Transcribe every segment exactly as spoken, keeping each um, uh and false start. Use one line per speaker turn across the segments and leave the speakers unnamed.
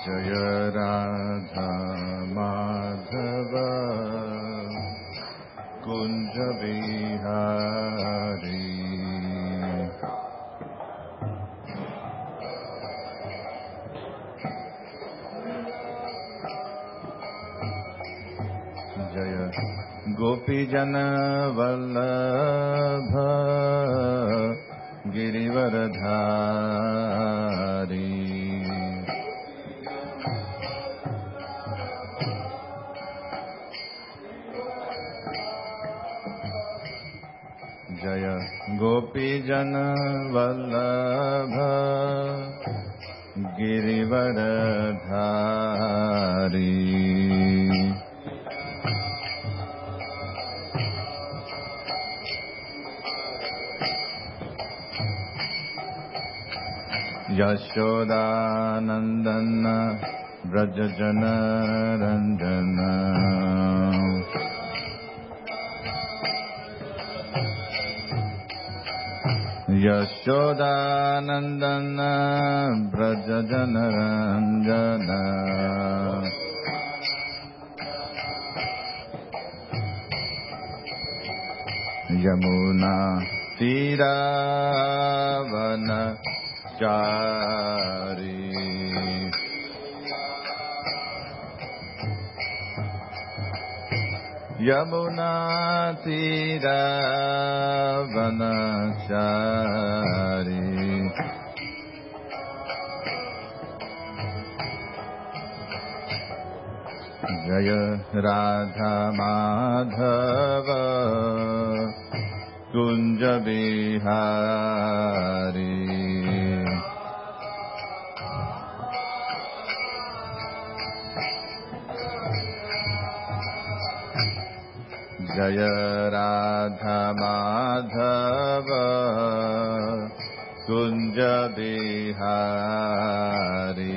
जय राधा माधव कुंज बिहारी। जय गोपीजन वल्लभ गिरिवरधारी। जय गोपीजन वल्लभ गिरिवरधारी। यशोदानंदन व्रज जन रंजन। यशोदानंदन व्रज जन रंजन। यमुना तीरावन चारी। यमुना तीरावनचारी। जय राधा माधव कुंज बिहारी। जय राधा माधव कुंज बिहारी।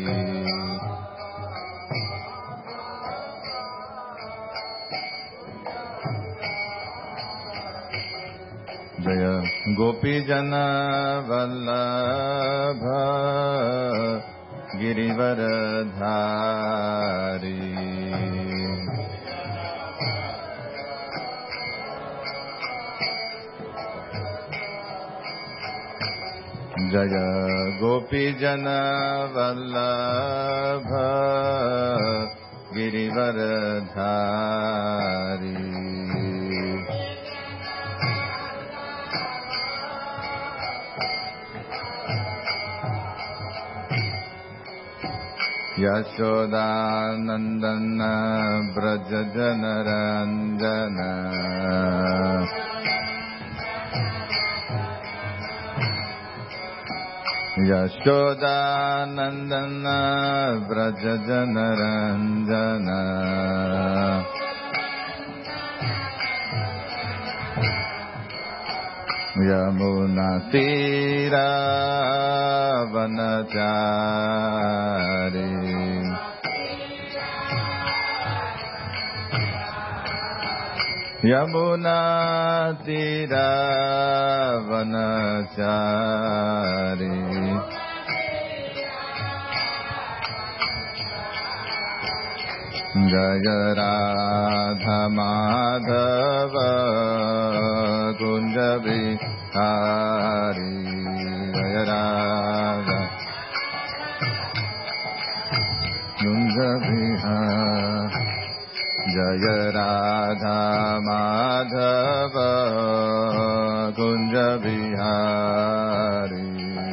जय गोपीजन वल्लभ गिरिवरधारी। जय गोपीजन वल्लभ गिरिवरधारी। यशोदानंदन व्रज जन रंजन। यशोदानंदन व्रज जन रंजन। यमुना तीरावनचारी। यमुना तीरावनचारी। जय राधा माधव कुंज बिहारी। जय राधा कुंज बिहारी। जय राधा माधव कुंज बिहारी।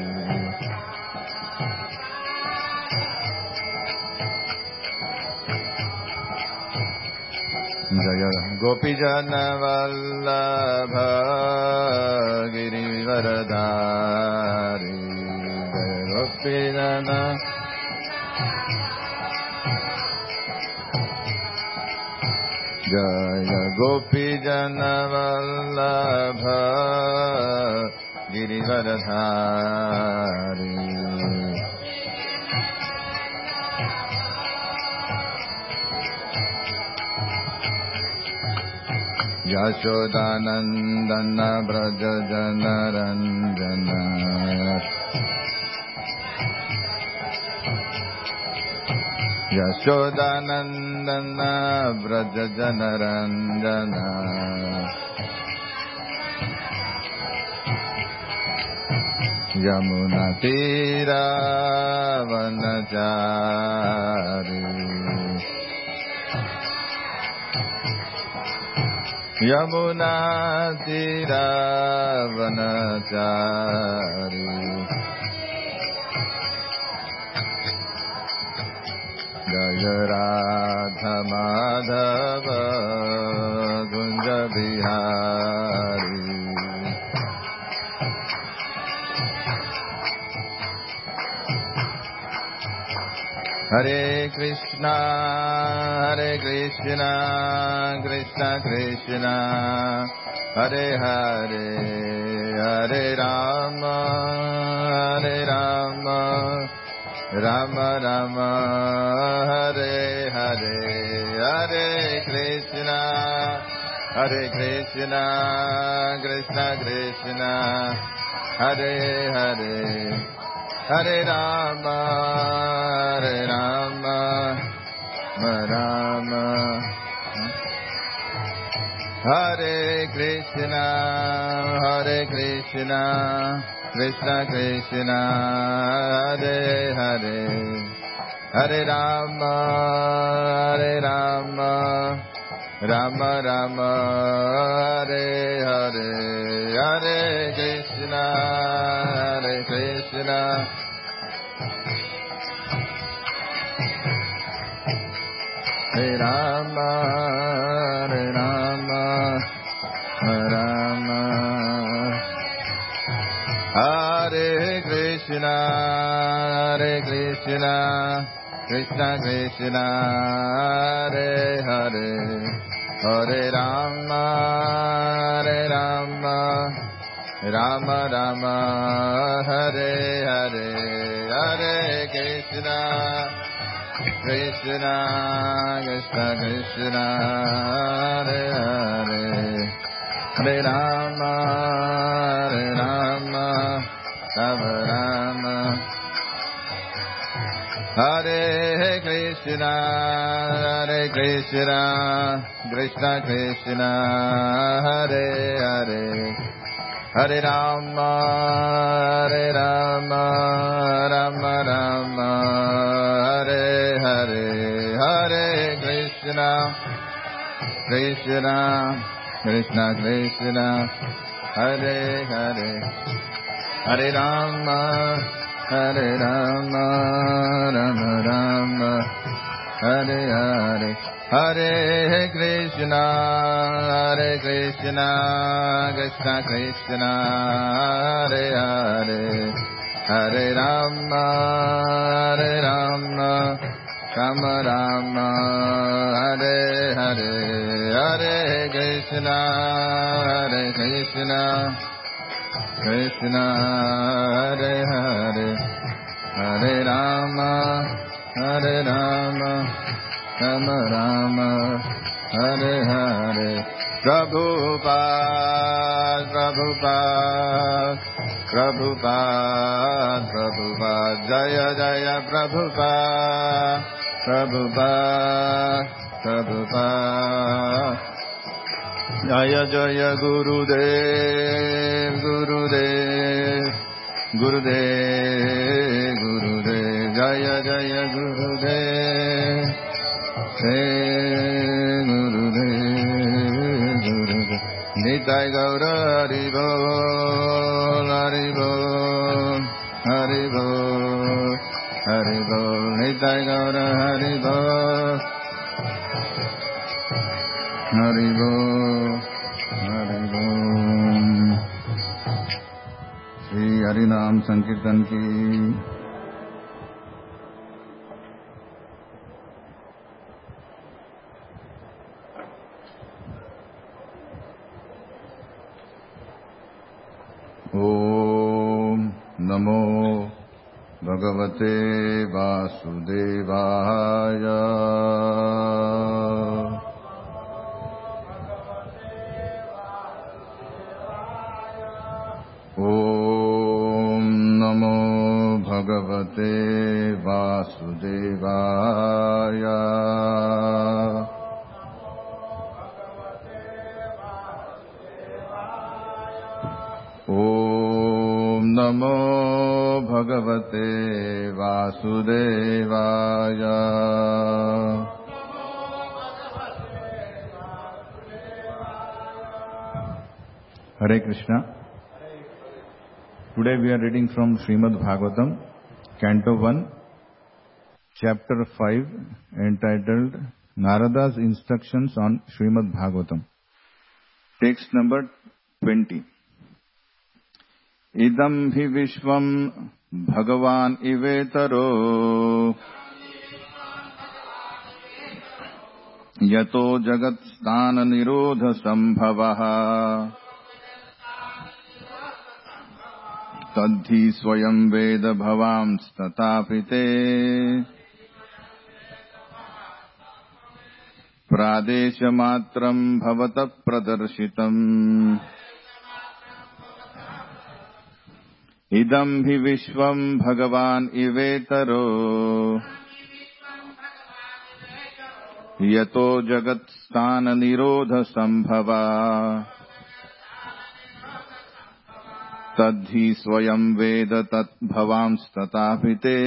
जय गोपीजन वल्लभ गिरिवरधारी। जय गोपीजन जय गोपीजन वल्लभ गिरिवरधारी। यशोदानंदन व्रज जन रंजन। यशोदानन्दन व्रज जनरञ्जन यमुना तीरावनचारी यमुना तीरावनचारी जय राधा माधव कुंज बिहारी हरे कृष्णा हरे कृष्णा कृष्णा कृष्णा हरे हरे हरे राम हरे राम राम राम हरे हरे हरे कृष्णा हरे कृष्णा कृष्णा कृष्णा हरे हरे हरे राम हरे राम राम हरे कृष्णा हरे कृष्णा कृष्णा कृष्णा हरे हरे हरे राम हरे राम राम राम हरे हरे हरे कृष्णा हरे कृष्णा हरे राम हरे राम राम हरे कृष्णा हरे कृष्णा कृष्णा कृष्णा हरे हरे हरे राम हरे राम राम राम हरे हरे हरे कृष्णा कृष्णा कृष्णा कृष्णा हरे हरे हरे राम हरे राम राम राम हरे कृष्णा हरे कृष्णा कृष्णा कृष्णा हरे हरे हरे राम हरे राम राम राम हरे हरे हरे कृष्णा कृष्णा कृष्णा कृष्णा हरे हरे हरे राम हरे राम राम राम हरे हरे हरे कृष्णा हरे कृष्णा कृष्णा कृष्णा हरे हरे हरे राम हरे राम राम राम हरे हरे हरे कृष्णा हरे कृष्णा कृष्णा हरे हरे हरे राम हरे राम राम राम हरे हरे प्रभुपाद प्रभुपाद प्रभुपाद प्रभुपाद जय जय प्रभुपाद प्रभुपाद प्रभुपाद जय जय गुरुदेव गुरुदेव गुरुदेव गुरुदेव जय जय गुरुदेव हे गुरुदेव गुरुदेव निताय गौर हरि बोल हरि बोल हरि बोल हरि बोल निताय गौर हरि बोल हरि बोल हरि बोल। श्री हरिनाम संकीर्तन की ओम नमो भगवते वासुदेवाय। ओम नमो भगवते भगवते वासुदेवाय। ॐ नमो भगवते वासुदेवाय। Hare Krishna. Today we are reading from Srimad Bhagavatam, Canto one, Chapter five, entitled Narada's Instructions on Srimad Bhagavatam. Text number twenty. Idam hi vishvam bhagavan ivetaro yato jagat sthana nirodha sambhavaha तद्धि स्वयं वेद भवांस्तथापिते प्रादेशमात्रं भवतः प्रदर्शितम्। इदं हि विश्वं भगवान् इवेतरो यतो जगत्स्थान निरोध संभवा तद्धि स्वयं वेद तद्भवांस्तथापिते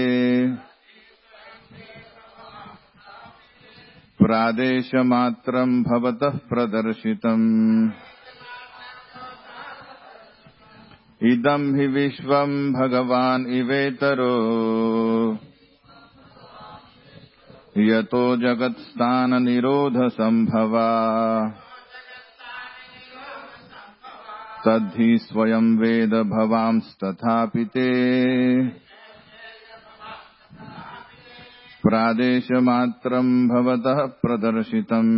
प्रादेशमात्रं भवतः प्रदर्शितम्। इदं हि विश्वं भगवान् इवेतरो यतो जगत्स्थान निरोध संभवा तद्धि स्वयं वेद भवांस्तथापिते प्रादेशमात्रं भवतः प्रदर्शितम्।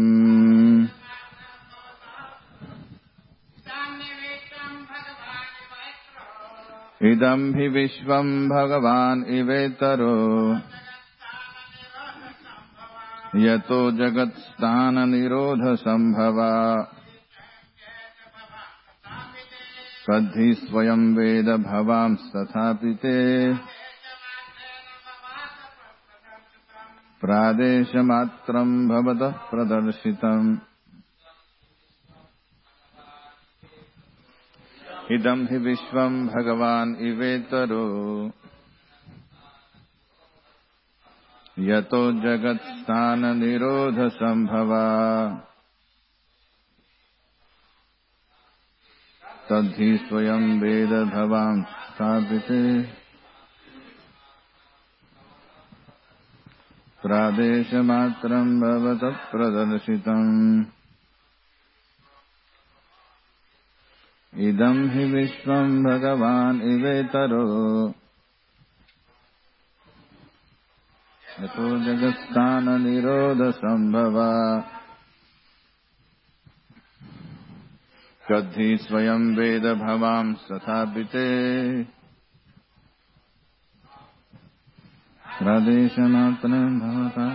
इदं हि विश्वं भगवान् इवेतरो यतो जगत्स्थान निरोध संभवा तद्धि स्वयं वेद भवांस्तथापिते प्रादेशमात्रं भवतः प्रदर्शितम्। इदं हि विश्वं भगवान् इवेतरो यतो जगत्स्थान निरोध संभवा तद्धि स्वयं वेद भवांस्तथापिते प्रादेशमात्रं भवतः प्रदर्शितम्। इदं हि विश्वं भगवान् इवेतरो यतो जगत्स्थान निरोध संभवा तद्धि स्वयं वेद भवांस्तथापिते प्रादेशमात्रं भवतः।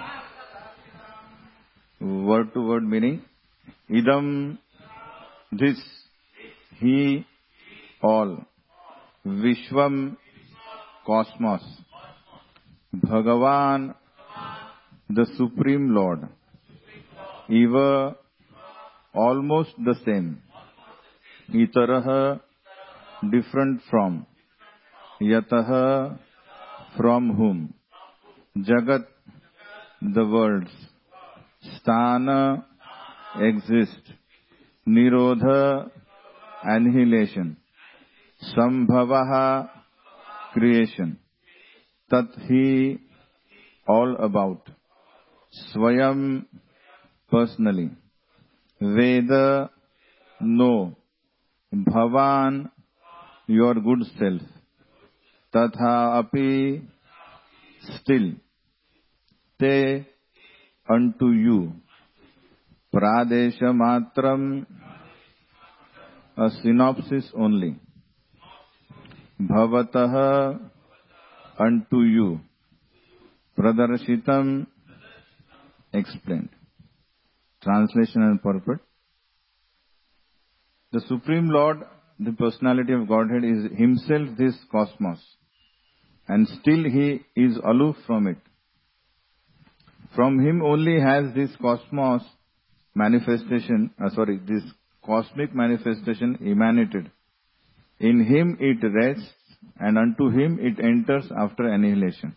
Word to word meaning. Idam, this, he, all. Vishwam, cosmos. Bhagavan, the Supreme Lord. Eva, almost the same. Itaraha, different from. Yataha, from whom. Jagat, the worlds. Sthana, exist. Nirodha, annihilation. Sambhavaha, creation. Tathi, all about. Swayam, personally. Veda, know. Bhavan, your good self. Tatha api, still. Te, unto you. Pradesha matram, a synopsis only. Bhavataha, unto you. Pradarshitam, explained. Translation and purport. The Supreme Lord, the personality of Godhead, is himself this cosmos. and still he is aloof from it. From him only has this cosmos manifestation, uh, sorry, this cosmic manifestation emanated. In him it rests, and unto him it enters after annihilation.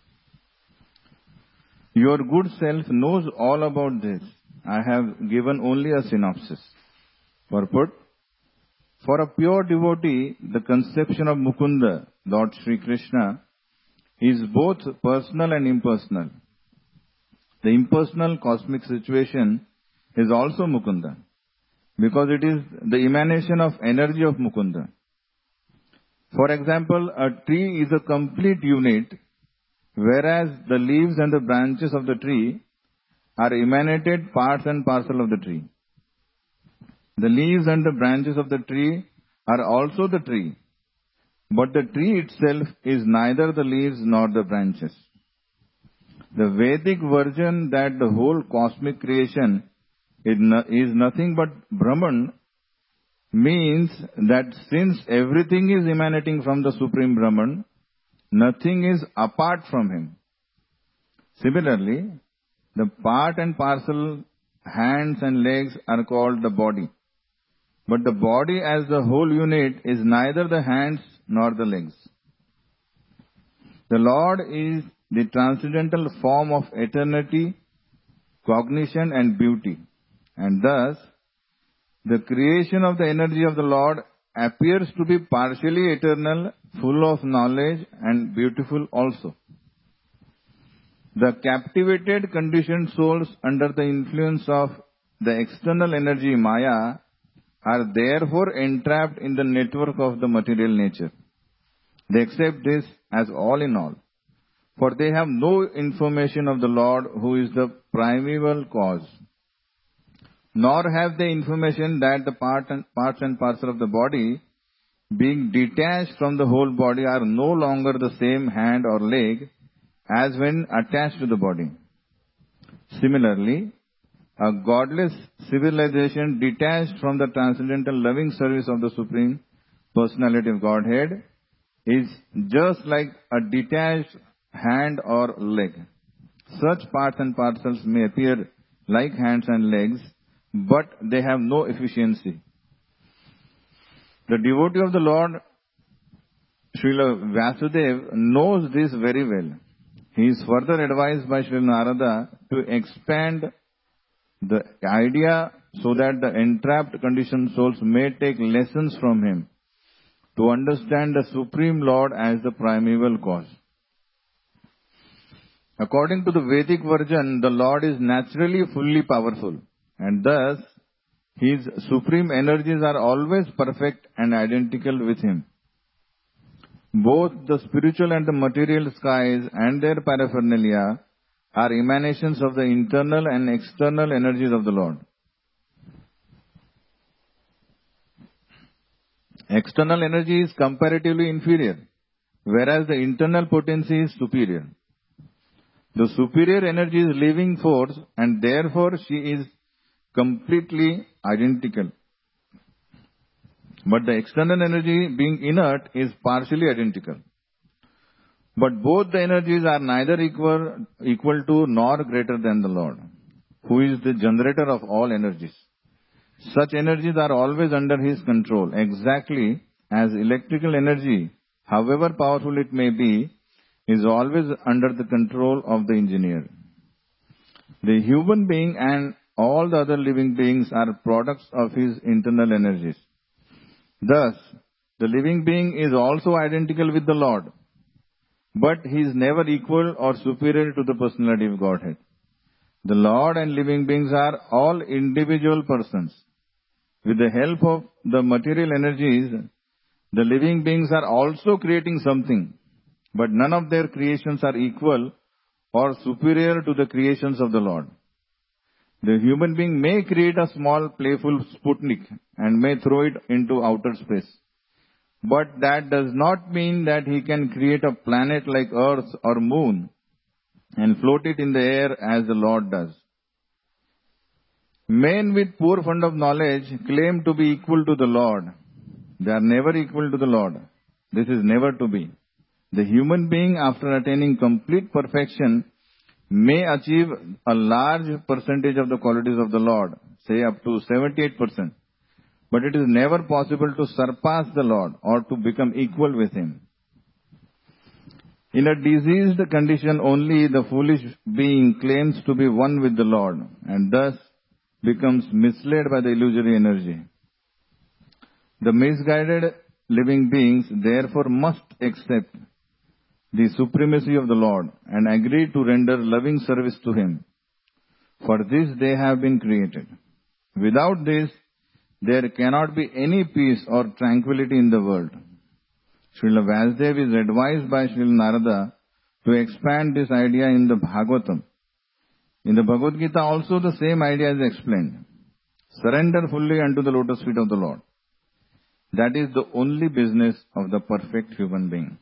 Your good self knows all about this. I have given only a synopsis. Purport: for a pure devotee, the conception of Mukunda, Lord Sri Krishna, is both personal and impersonal. The impersonal cosmic situation is also Mukunda, because it is the emanation of energy of Mukunda. For example, a tree is a complete unit, whereas the leaves and the branches of the tree are emanated parts and parcel of the tree. The leaves and the branches of the tree are also the tree, but the tree itself is neither the leaves nor the branches. The Vedic version that the whole cosmic creation is, no, is nothing but Brahman means that since everything is emanating from the Supreme Brahman, nothing is apart from him. Similarly, the part and parcel, hands and legs are called the body. But the body as the whole unit is neither the hands nor the legs. The Lord is the transcendental form of eternity, cognition and beauty. And thus, the creation of the energy of the Lord appears to be partially eternal, full of knowledge and beautiful also. The captivated conditioned souls under the influence of the external energy Maya are therefore entrapped in the network of the material nature. They accept this as all in all, for they have no information of the Lord who is the primeval cause. Nor have they information that the part and, parts and parcel of the body, being detached from the whole body, are no longer the same hand or leg as when attached to the body. Similarly, a godless civilization detached from the transcendental loving service of the Supreme Personality of Godhead is just like a detached hand or leg. Such parts and parcels may appear like hands and legs, but they have no efficiency. The devotee of the Lord, Srila Vyasudev, knows this very well. He is further advised by Srila Narada to expand the idea so that the entrapped conditioned souls may take lessons from him to understand the Supreme Lord as the primeval cause. According to the Vedic version, the Lord is naturally fully powerful, and thus his supreme energies are always perfect and identical with him. Both the spiritual and the material skies and their paraphernalia are emanations of the internal and external energies of the Lord. External energy is comparatively inferior, whereas the internal potency is superior. The superior energy is living force, and therefore she is completely identical. But the external energy, being inert, is partially identical. But both the energies are neither equal, equal to nor greater than the Lord, who is the generator of all energies. Such energies are always under his control, exactly as electrical energy, however powerful it may be, is always under the control of the engineer. The human being and all the other living beings are products of his internal energies. Thus, the living being is also identical with the Lord, but he is never equal or superior to the personality of Godhead. The Lord and living beings are all individual persons. With the help of the material energies, the living beings are also creating something, but none of their creations are equal or superior to the creations of the Lord. The human being may create a small playful Sputnik and may throw it into outer space. But that does not mean that he can create a planet like Earth or Moon and float it in the air as the Lord does. Men with poor fund of knowledge claim to be equal to the Lord. They are never equal to the Lord. This is never to be. The human being, after attaining complete perfection, may achieve a large percentage of the qualities of the Lord, say up to seventy-eight percent. But it is never possible to surpass the Lord or to become equal with Him. In a diseased condition, only the foolish being claims to be one with the Lord and thus becomes misled by the illusory energy. The misguided living beings therefore must accept the supremacy of the Lord and agree to render loving service to Him. For this they have been created. Without this, there cannot be any peace or tranquility in the world. Srila Vyasdev is advised by Srila Narada to expand this idea in the Bhagavatam. In the Bhagavad Gita also the same idea is explained. Surrender fully unto the lotus feet of the Lord. That is the only business of the perfect human being.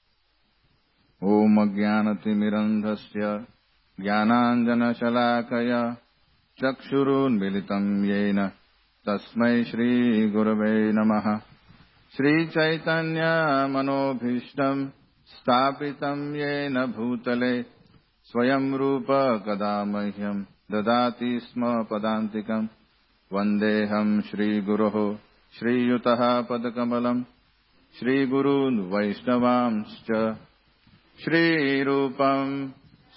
Om Ajnanati Mirandhasya Jnananjana Shalakaya Chakshurun Militam Yena Tasmai Shri Gurave Namaha Shri Chaitanya Manobhishtam Stapitam Yena Bhutale Swayam Rupa Kadamahyam Dadati Sma Padantikam Vandeham Shri Guruho Shri Yutaha Padakamalam Shri Gurun Vaishnavamscha Shri Rupam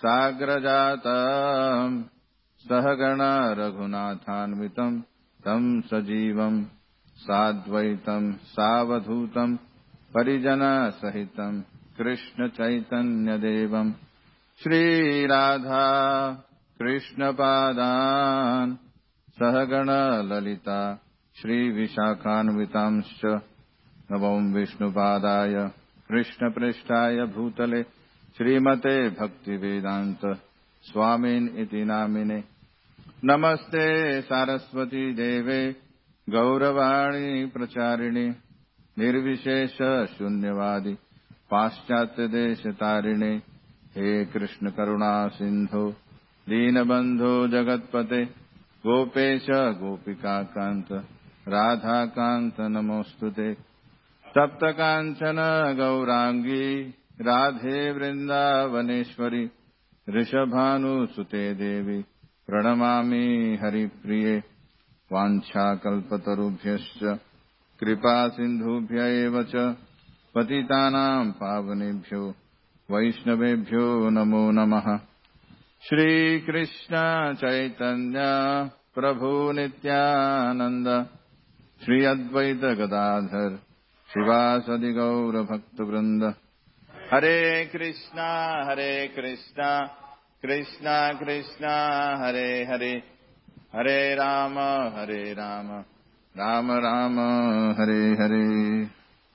Sagrajatam Sahagana Raghunathanvitam Tam Sajivam Sadvaitam Savadhutam Parijana Sahitam Krishna Chaitanya Devam Shri Radha Krishna Padan Sahagana Lalita Shri Vishakhanvitamscha Navam Vishnu Padaya Krishna Prishtaya Bhutale Srimate Bhakti Vedanta Swamin Iti Namine Namaste Saraswati Deve Gauravani Pracharini Nirvishesha Shunyavadi Paschatya Deshatarine He Krishna Karuna Sindhu Deenabandhu Jagatpate Gopesha Gopika Kanta Radha Kanta Namostute Tapta Kanchana Gaurangi Radhe Vrindavaneshwari Rishabhanu Sute Devi Pranamami Hari Priye Vancha Kalpatarubhyascha Kripa Sindhubhya Evacha Patitanam Pavanebhyo Vaishnavebhyo Namo Namaha Shri Krishna Chaitanya Prabhu Nityananda Shri Advaita Gadadhar Shivasadi Gaura Bhakta Vrinda Hare Krishna Hare Krishna Krishna Krishna Hare Hare Hare Rama Hare Rama Rama Rama Hare Hare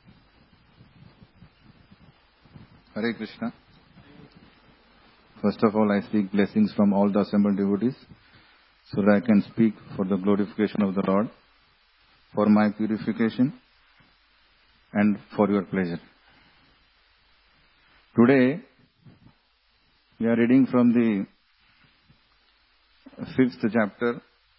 Hare Krishna. First of all, I seek blessings from all the assembled devotees so that I can speak for the glorification of the Lord, for my purification and for your pleasure. Today, we are reading from the fifth chapter,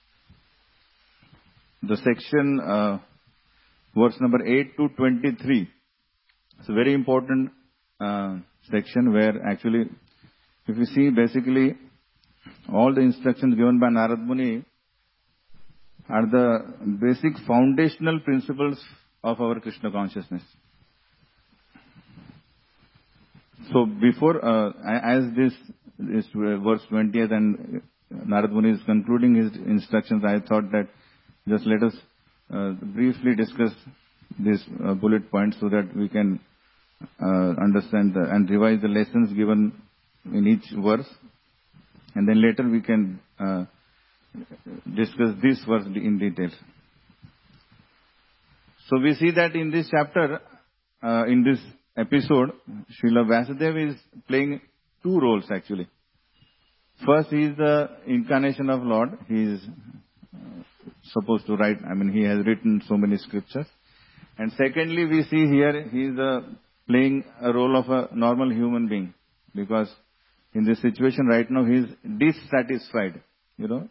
the section, uh, verse number eight to twenty-three. It's a very important uh, section where actually, if you see, basically, all the instructions given by Narad Muni are the basic foundational principles of our Krishna consciousness. So before, uh, as this is verse twentieth and Narad Muni is concluding his instructions, I thought that just let us uh, briefly discuss these uh, bullet points so that we can uh, understand the, and revise the lessons given in each verse. And then later we can uh, discuss this verse in detail. So we see that in this chapter, uh, in this episode, Srila Vyasadeva is playing two roles actually. First, he is the incarnation of Lord. He is uh, supposed to write, I mean, he has written so many scriptures. And secondly, we see here he is uh, playing a role of a normal human being, because in this situation right now he is dissatisfied. You know,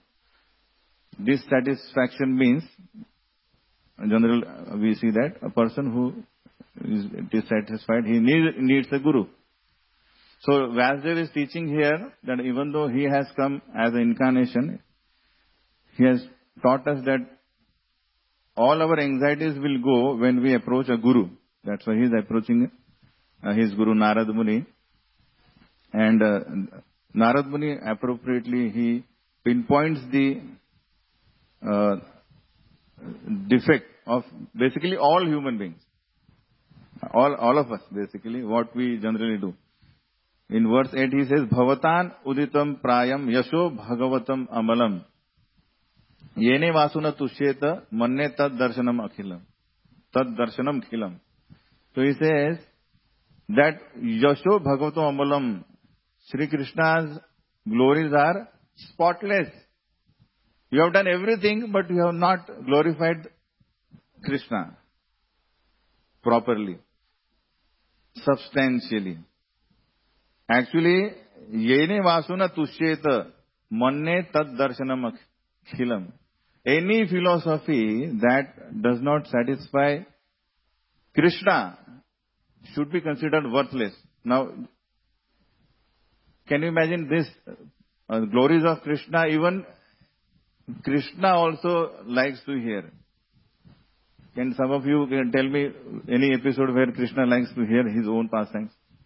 dissatisfaction means, in general, we see that a person who is dissatisfied, he need, needs a guru. So Vyasdev is teaching here that even though he has come as an incarnation, he has taught us that all our anxieties will go when we approach a guru. That's why he is approaching uh, his guru Narad Muni. And uh, Narad Muni appropriately he pinpoints the uh, defect of basically all human beings. All, all of us basically, what we generally do. In verse eight he says, Bhavatan uditam prayam yasho bhagavatam amalam. Yene vasuna tushyeta manne tad darshanam akhilam. Tad darshanam khilam. So he says that yasho bhagavatam amalam, Sri Krishna's glories are spotless. You have done everything, but you have not glorified Krishna properly, substantially. Actually, yene vasuna tushyeta manne tad darshanam akhilam. Any philosophy that does not satisfy Krishna should be considered worthless. Now, can you imagine this? Uh, glories of Krishna, even Krishna also likes to hear. Can some of you can tell me any episode where Krishna likes to hear his own pastimes?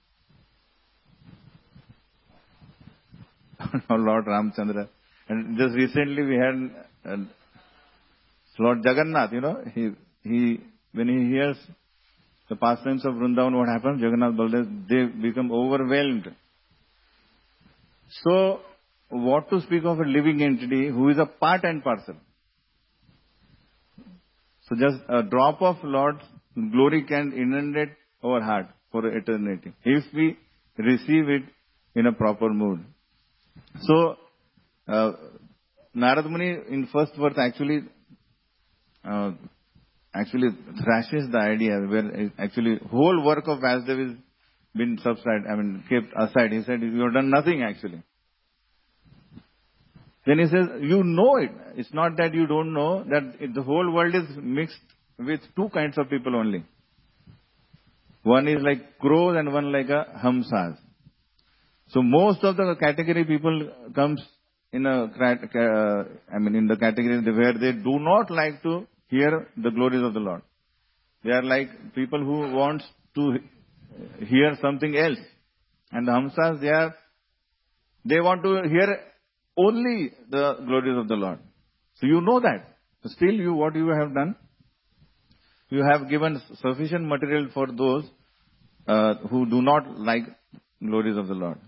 Lord Ramchandra. And just recently we had uh, Lord Jagannath, you know, he, he, when he hears the pastimes of Vrindavan, what happens? Jagannath Baldev, they become overwhelmed. So, what to speak of a living entity who is a part and parcel? So just a drop of Lord's glory can inundate our heart for eternity, if we receive it in a proper mood. So, uh, Narad Muni in first verse actually, uh, actually thrashes the idea where actually whole work of Vyasdev is been subsided, I mean kept aside. He said, you have done nothing actually. Then he says, you know it. It's not that you don't know that the whole world is mixed with two kinds of people only. One is like crows and one like a hamsas. So most of the category people comes in a, uh, I mean in the category where they do not like to hear the glories of the Lord. They are like people who want to hear something else. And the hamsas, they are, they want to hear only the glories of the Lord. So you know that. Still you, what you have done, you have given sufficient material for those uh, who do not like glories of the Lord.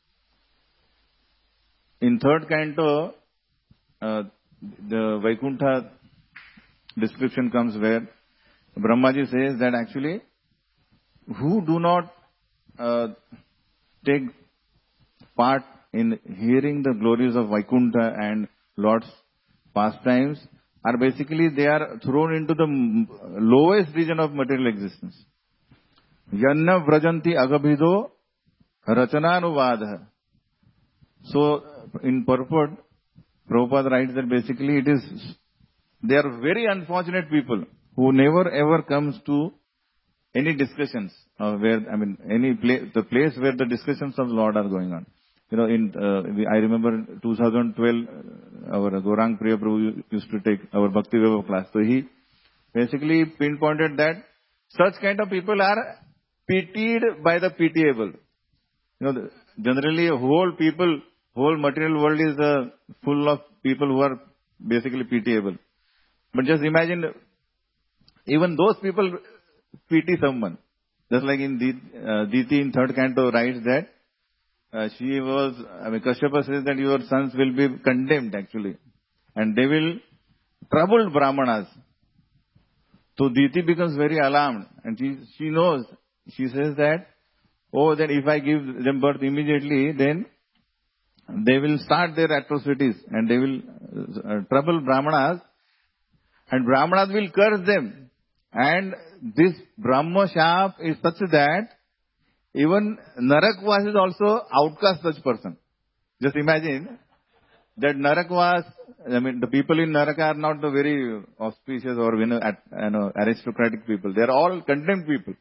In third canto, uh, the Vaikuntha description comes where Brahmaji says that actually who do not uh, take part in hearing the glories of Vaikuntha and Lord's pastimes are basically, they are thrown into the lowest region of material existence. Yanna vrajanti agabhido rachananuvadha. So, in purport, Prabhupada writes that basically it is, they are very unfortunate people who never ever comes to any discussions uh, where, I mean, any place, the place where the discussions of the Lord are going on. You know, in, uh, we, I remember two thousand twelve, uh, our Gaurang Priya Prabhu used to take our Bhakti Vaibhav class. So he basically pinpointed that such kind of people are pitied by the pitiable. You know, the, generally whole people, whole material world is uh, full of people who are basically pitiable. But just imagine, even those people pity someone. Just like in uh, Diti in third canto writes that uh, she was, I mean, Kashyapa says that your sons will be condemned actually. And they will trouble Brahmanas. So Diti becomes very alarmed. And she, she knows, she says that, oh, then if I give them birth immediately, then they will start their atrocities and they will uh, trouble Brahmanas. And Brahmanas will curse them. And this Brahma Shap is such that even Narakvas is also outcast such person. Just imagine that Narakvas, I mean the people in Naraka are not the very auspicious or you know, at, you know, aristocratic people. They are all condemned people.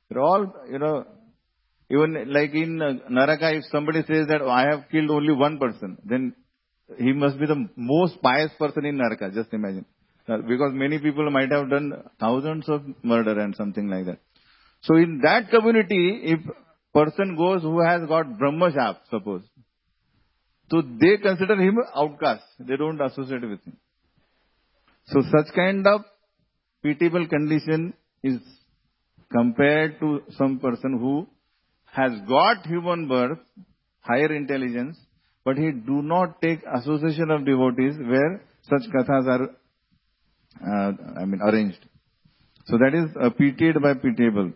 They're all, you know, even like in uh, Naraka, if somebody says that, oh, I have killed only one person, then he must be the most pious person in Naraka, just imagine. Uh, because many people might have done thousands of murder and something like that. So in that community, if person goes who has got Brahma Shap, suppose, so they consider him outcast. They don't associate with him. So such kind of pitiable condition is compared to some person who has got human birth, higher intelligence, but he do not take association of devotees where such kathas are, uh, I mean, arranged. So that is uh, pitied by pitiable.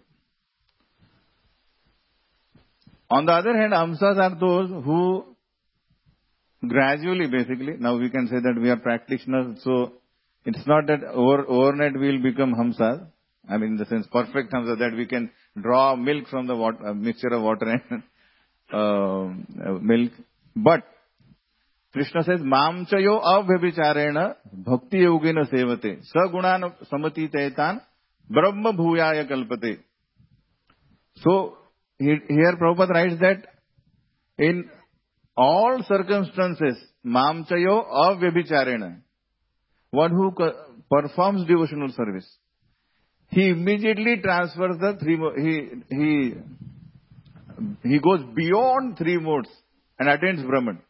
On the other hand, Hamsas are those who gradually, basically, now we can say that we are practitioners, so it's not that over, overnight we will become Hamsas. I mean, in the sense, perfect Hamsa, that we can draw milk from the water, uh, mixture of water and uh, uh, milk. But Krishna says, Mamchayo avabhicharena bhakti yogena sevate sagunan samati taitan brahma bhuyaya kalpate. So, he, here Prabhupada writes that in all circumstances, Mamchayo avabhicharena, one who performs devotional service, he immediately transfers the three, he, he, he goes beyond three modes and attains Brahman.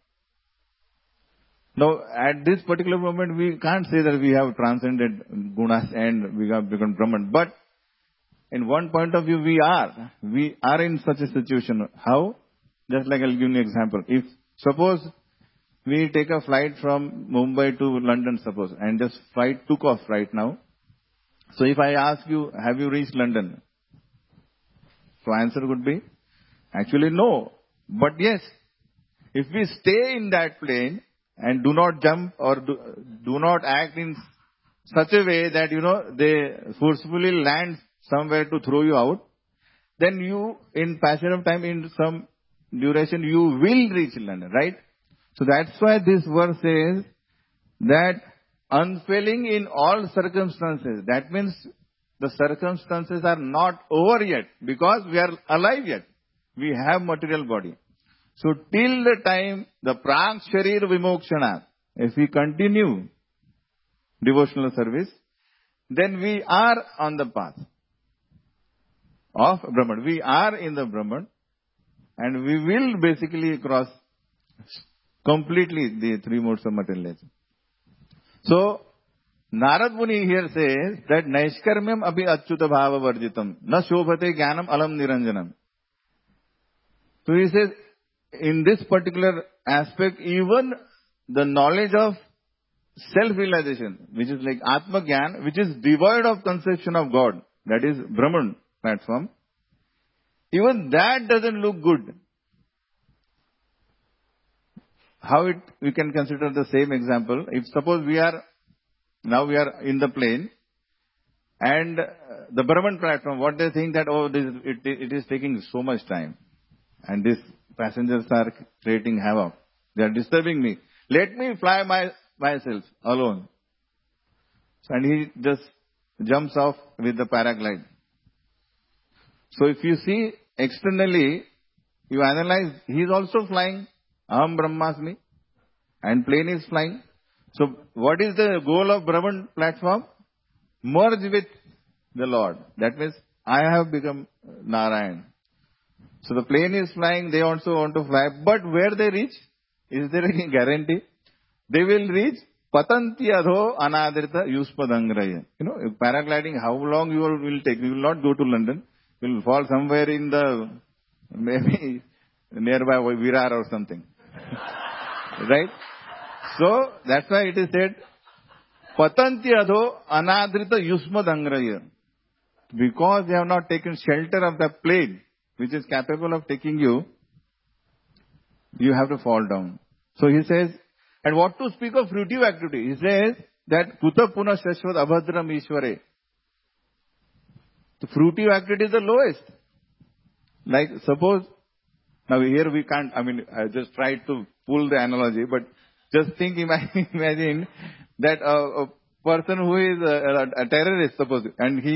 Now, at this particular moment, we can't say that we have transcended gunas and we have become Brahman. But in one point of view, we are. We are in such a situation. How? Just like I'll give you an example. If, suppose, we take a flight from Mumbai to London, suppose, and this flight took off right now. So if I ask you, have you reached London? So answer would be, actually no. But yes, if we stay in that plane and do not jump or do, do not act in such a way that, you know, they forcefully land somewhere to throw you out, then you, in passage of time, in some duration, you will reach London, right? So that's why this verse says that unfailing in all circumstances. That means the circumstances are not over yet because we are alive yet. We have material body. So till the time the prank sharir vimokshana, if we continue devotional service, then we are on the path of Brahman. We are in the Brahman and we will basically cross completely the three modes of materialism. So, Narad Muni here says that Naishkarmyam abhi achyuta bhava varjitam na shobhate jnanam alam niranjanam. So he says, in this particular aspect, even the knowledge of self-realization, which is like Atma Gyan, which is devoid of conception of God, that is Brahman platform, even that doesn't look good. How it, we can consider the same example. If suppose we are, now we are in the plane, and the Brahman platform, what they think that, oh, this, it, it is taking so much time, and these passengers are creating havoc. They are disturbing me. Let me fly my, myself alone. So, and he just jumps off with the paraglide. So if you see externally, you analyze, he is also flying. Aham Brahmasmi. And plane is flying. So what is the goal of Brahman platform? Merge with the Lord. That means I have become Narayan. So the plane is flying, they also want to fly. But where they reach? Is there any guarantee? They will reach Patanti Adho Anadrita Yuspadangraya. You know, paragliding, how long you will, will take? You will not go to London. You will fall somewhere in the, maybe nearby Virar or something. Right? So, that's why it is said, Patanti Adho Anadrita Yusmadangraya. Because they have not taken shelter of the plane, which is capable of taking you, you have to fall down. So he says, and what to speak of fruitive activity? He says that Kuta Puna Shashvat Abhadram Ishware. The fruitive activity is the lowest. Like suppose, now here we can't, I mean, I just tried to pull the analogy, but just think, imagine that a, a person who is a, a terrorist, suppose, and he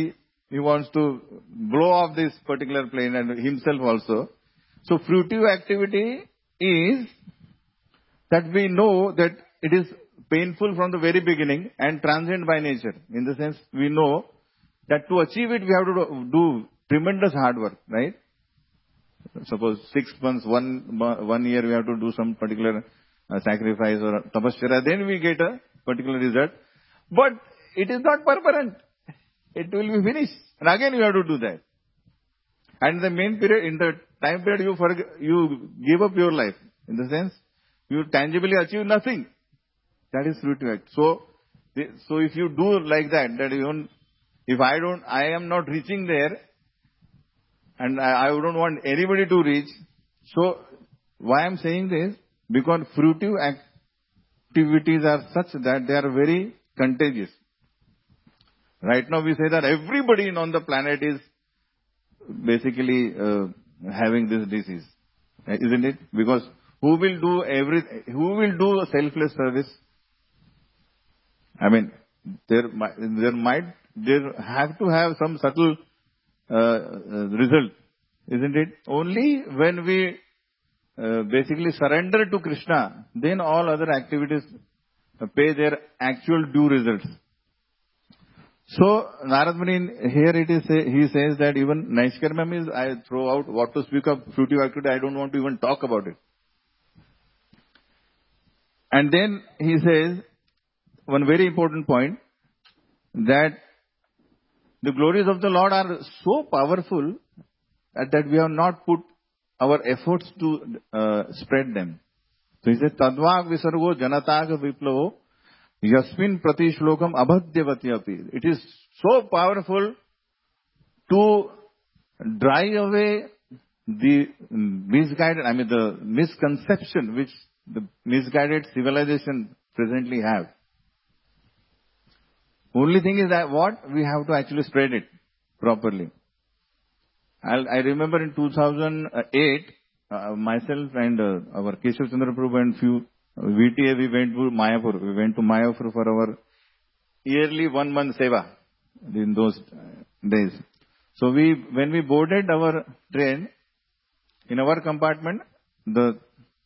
He wants to blow off this particular plane and himself also. So fruitive activity is that we know that it is painful from the very beginning and transient by nature. In the sense, we know that to achieve it, we have to do tremendous hard work, right? Suppose six months, one one year, we have to do some particular uh, sacrifice or tapasya. Then we get a particular result. But it is not permanent. It will be finished. And again, you have to do that. And the main period, in the time period, you forget, you give up your life. In the sense, you tangibly achieve nothing. That is fruitive act. So, so if you do like that, that even if I don't, I am not reaching there, and I, I don't want anybody to reach. So, why I am saying this? Because fruitive activities are such that they are very contagious. Right now we say that everybody on the planet is basically uh, having this disease. Isn't it? Because who will do every, who will do a selfless service? I mean, there, there might, there have to have some subtle uh, uh, result. Isn't it? Only when we uh, basically surrender to Krishna, then all other activities pay their actual due results. So, Narad Muni, here it is, he says that even Naishkarmam is, I throw out what to speak of fruitive activity, I don't want to even talk about it. And then he says, one very important point, that the glories of the Lord are so powerful that we have not put our efforts to uh, spread them. So he says, Tadvag visargo janatag viplavo yasmin prati shlokam abhadyavati api. It is so powerful to drive away the misguided, I mean the misconception which the misguided civilization presently have. Only thing is that what? We have to actually spread it properly. I'll, I remember in two thousand eight, uh, myself and uh, our Keshav Chandra Prabhu and few V T A, we went to Mayapur. We went to Mayapur for our yearly one month seva in those days. So we, when we boarded our train, in our compartment, the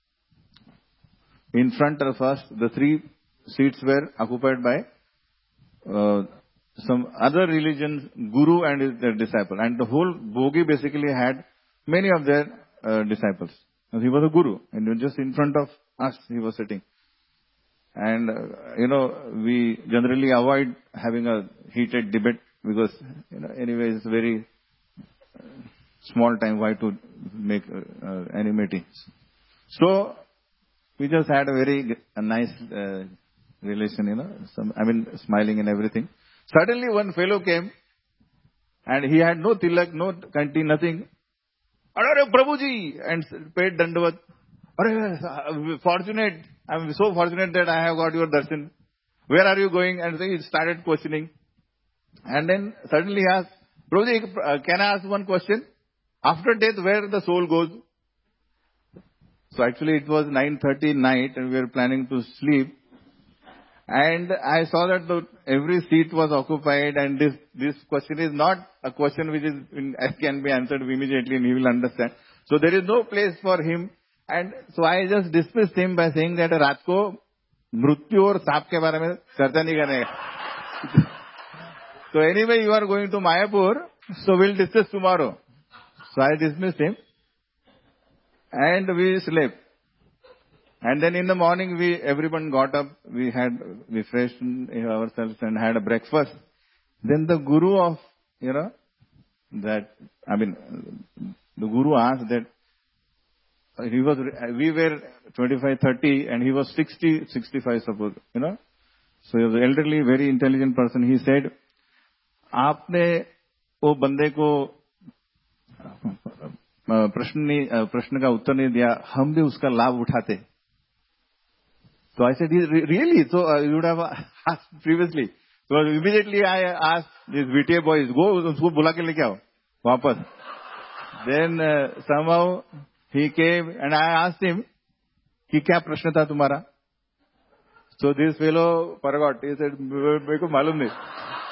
in front of us, the three seats were occupied by uh, some other religion guru and his, their disciple. And the whole bogie basically had many of their uh, disciples. And he was a guru. And just in front of us, he was sitting. And, uh, you know, we generally avoid having a heated debate because, you know, anyway, it's very uh, small time why to make uh, uh, enmity. So, we just had a very a nice uh, relation, you know, some, I mean, smiling and everything. Suddenly one fellow came and he had no tilak, no kanti, nothing. Arre Prabhuji! And paid dandavat. Arre, fortunate, I am so fortunate that I have got your darshan. Where are you going? And so he started questioning. And then suddenly he asked, Prabhuji, uh, can I ask one question? After death, where the soul goes? So actually it was nine thirty night and we were planning to sleep. And I saw that the, every seat was occupied and this, this question is not a question which is in, can be answered immediately and he will understand. So there is no place for him. And so I just dismissed him by saying that रात को मृत्यु और सांप के बारे में चर्चा नहीं करेंगे. So anyway, you are going to Mayapur, so we'll discuss tomorrow. So I dismissed him and we slept. And then in the morning, we everyone got up, we had refreshed ourselves and had a breakfast. Then the guru of, you know, that, I mean, the guru asked that, he was, we were twenty-five, thirty and he was sixty, sixty-five suppose, you know. So he was an elderly, very intelligent person. He said, आपने वो बंदे को प्रश्न प्रश्न का उत्तर नहीं दिया, हम भी उसका लाभ उठाते. So I said, really? So uh, you would have asked previously. So immediately I asked these V T A boys, go, usko bula ke leke aao, वापस. Then uh, somehow he came and I asked him, कि क्या प्रश्न था तुम्हारा? So this fellow forgot. He said, मेरे को मालूम नहीं.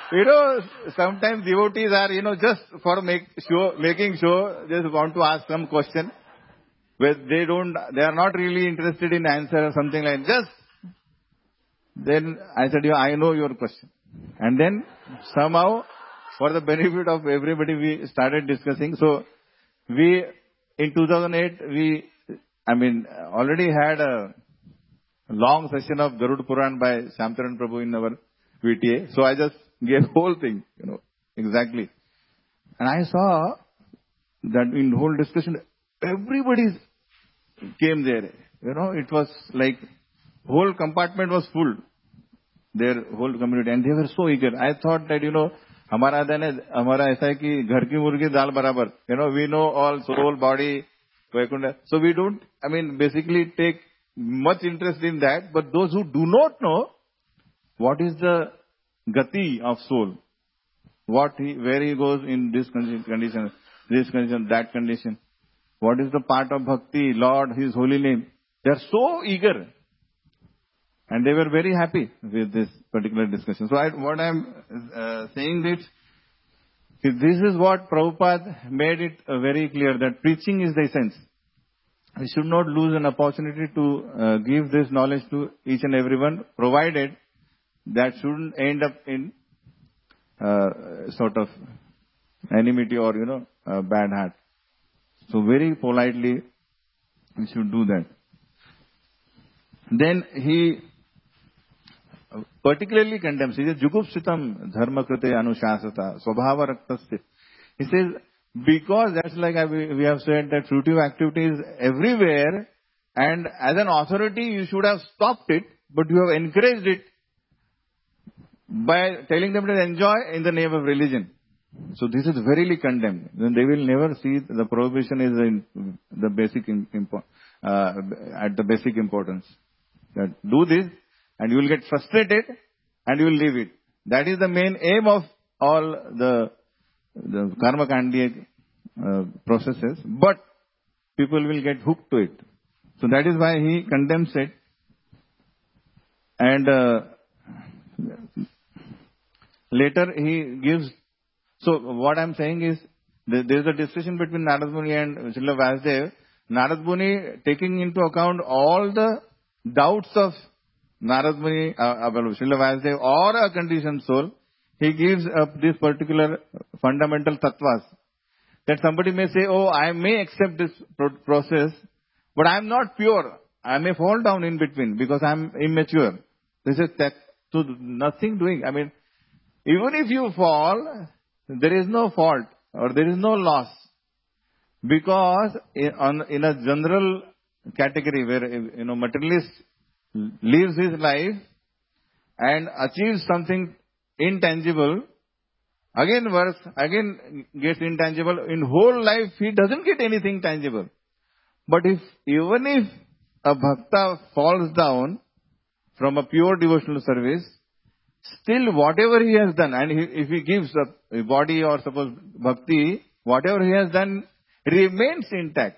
You know, sometimes devotees are, you know, just for make sure, making sure, just want to ask some question, where they don't, they are not really interested in answer or something like just. Then I said, yeah, I know your question. And then somehow, for the benefit of everybody, we started discussing. So we, in two thousand eight, we, I mean, already had a long session of Garuda Puran by Shyamcharan Prabhu in our V T A. So I just gave whole thing, you know, exactly. And I saw that in whole discussion, everybody came there. You know, it was like whole compartment was full. Their whole community, and they were so eager. I thought that, you know, हमारा then है, हमारा ऐसा है कि घर की मुर्गी दाल बराबर. You know, we know all soul, body, Vaikunta. So we don't, I mean, basically take much interest in that. But those who do not know what is the gati of soul, what he, where he goes in this condition, this condition, that condition, what is the part of bhakti, Lord, His holy name. They are so eager. And they were very happy with this particular discussion. So I, what I am uh, saying is, this is what Prabhupada made it uh, very clear, that preaching is the essence. We should not lose an opportunity to uh, give this knowledge to each and everyone, provided that shouldn't end up in uh, sort of enmity or, you know, uh, bad heart. So very politely, we should do that. Then he particularly condemns. He says, Jugupsitam dharma krite anushasata swabhava raktasya. He says, because that's like we have said that fruitive activity is everywhere, and as an authority you should have stopped it, but you have encouraged it by telling them to enjoy in the name of religion. So this is verily condemned. Then they will never see the prohibition is in the basic impo- uh, at the basic importance. That do this and you will get frustrated and you will leave it. That is the main aim of all the, the karma kandiya uh, processes. But people will get hooked to it. So that is why he condemns it. And uh, later he gives. So what I am saying is, there is a discussion between Narad Muni and Srila Vasudev. Narad Muni taking into account all the doubts of Narad Muni, uh, Srila Vasudev or a conditioned soul, he gives up this particular fundamental tattvas. That somebody may say, oh, I may accept this pro- process, but I am not pure. I may fall down in between because I am immature. This is that, so nothing doing. I mean, even if you fall, there is no fault or there is no loss. Because in, on, in a general category where, you know, materialist lives his life and achieves something intangible, again worse, again gets intangible. In whole life, he doesn't get anything tangible. But if, even if a bhakta falls down from a pure devotional service, still whatever he has done, and he, if he gives a body or suppose bhakti, whatever he has done remains intact.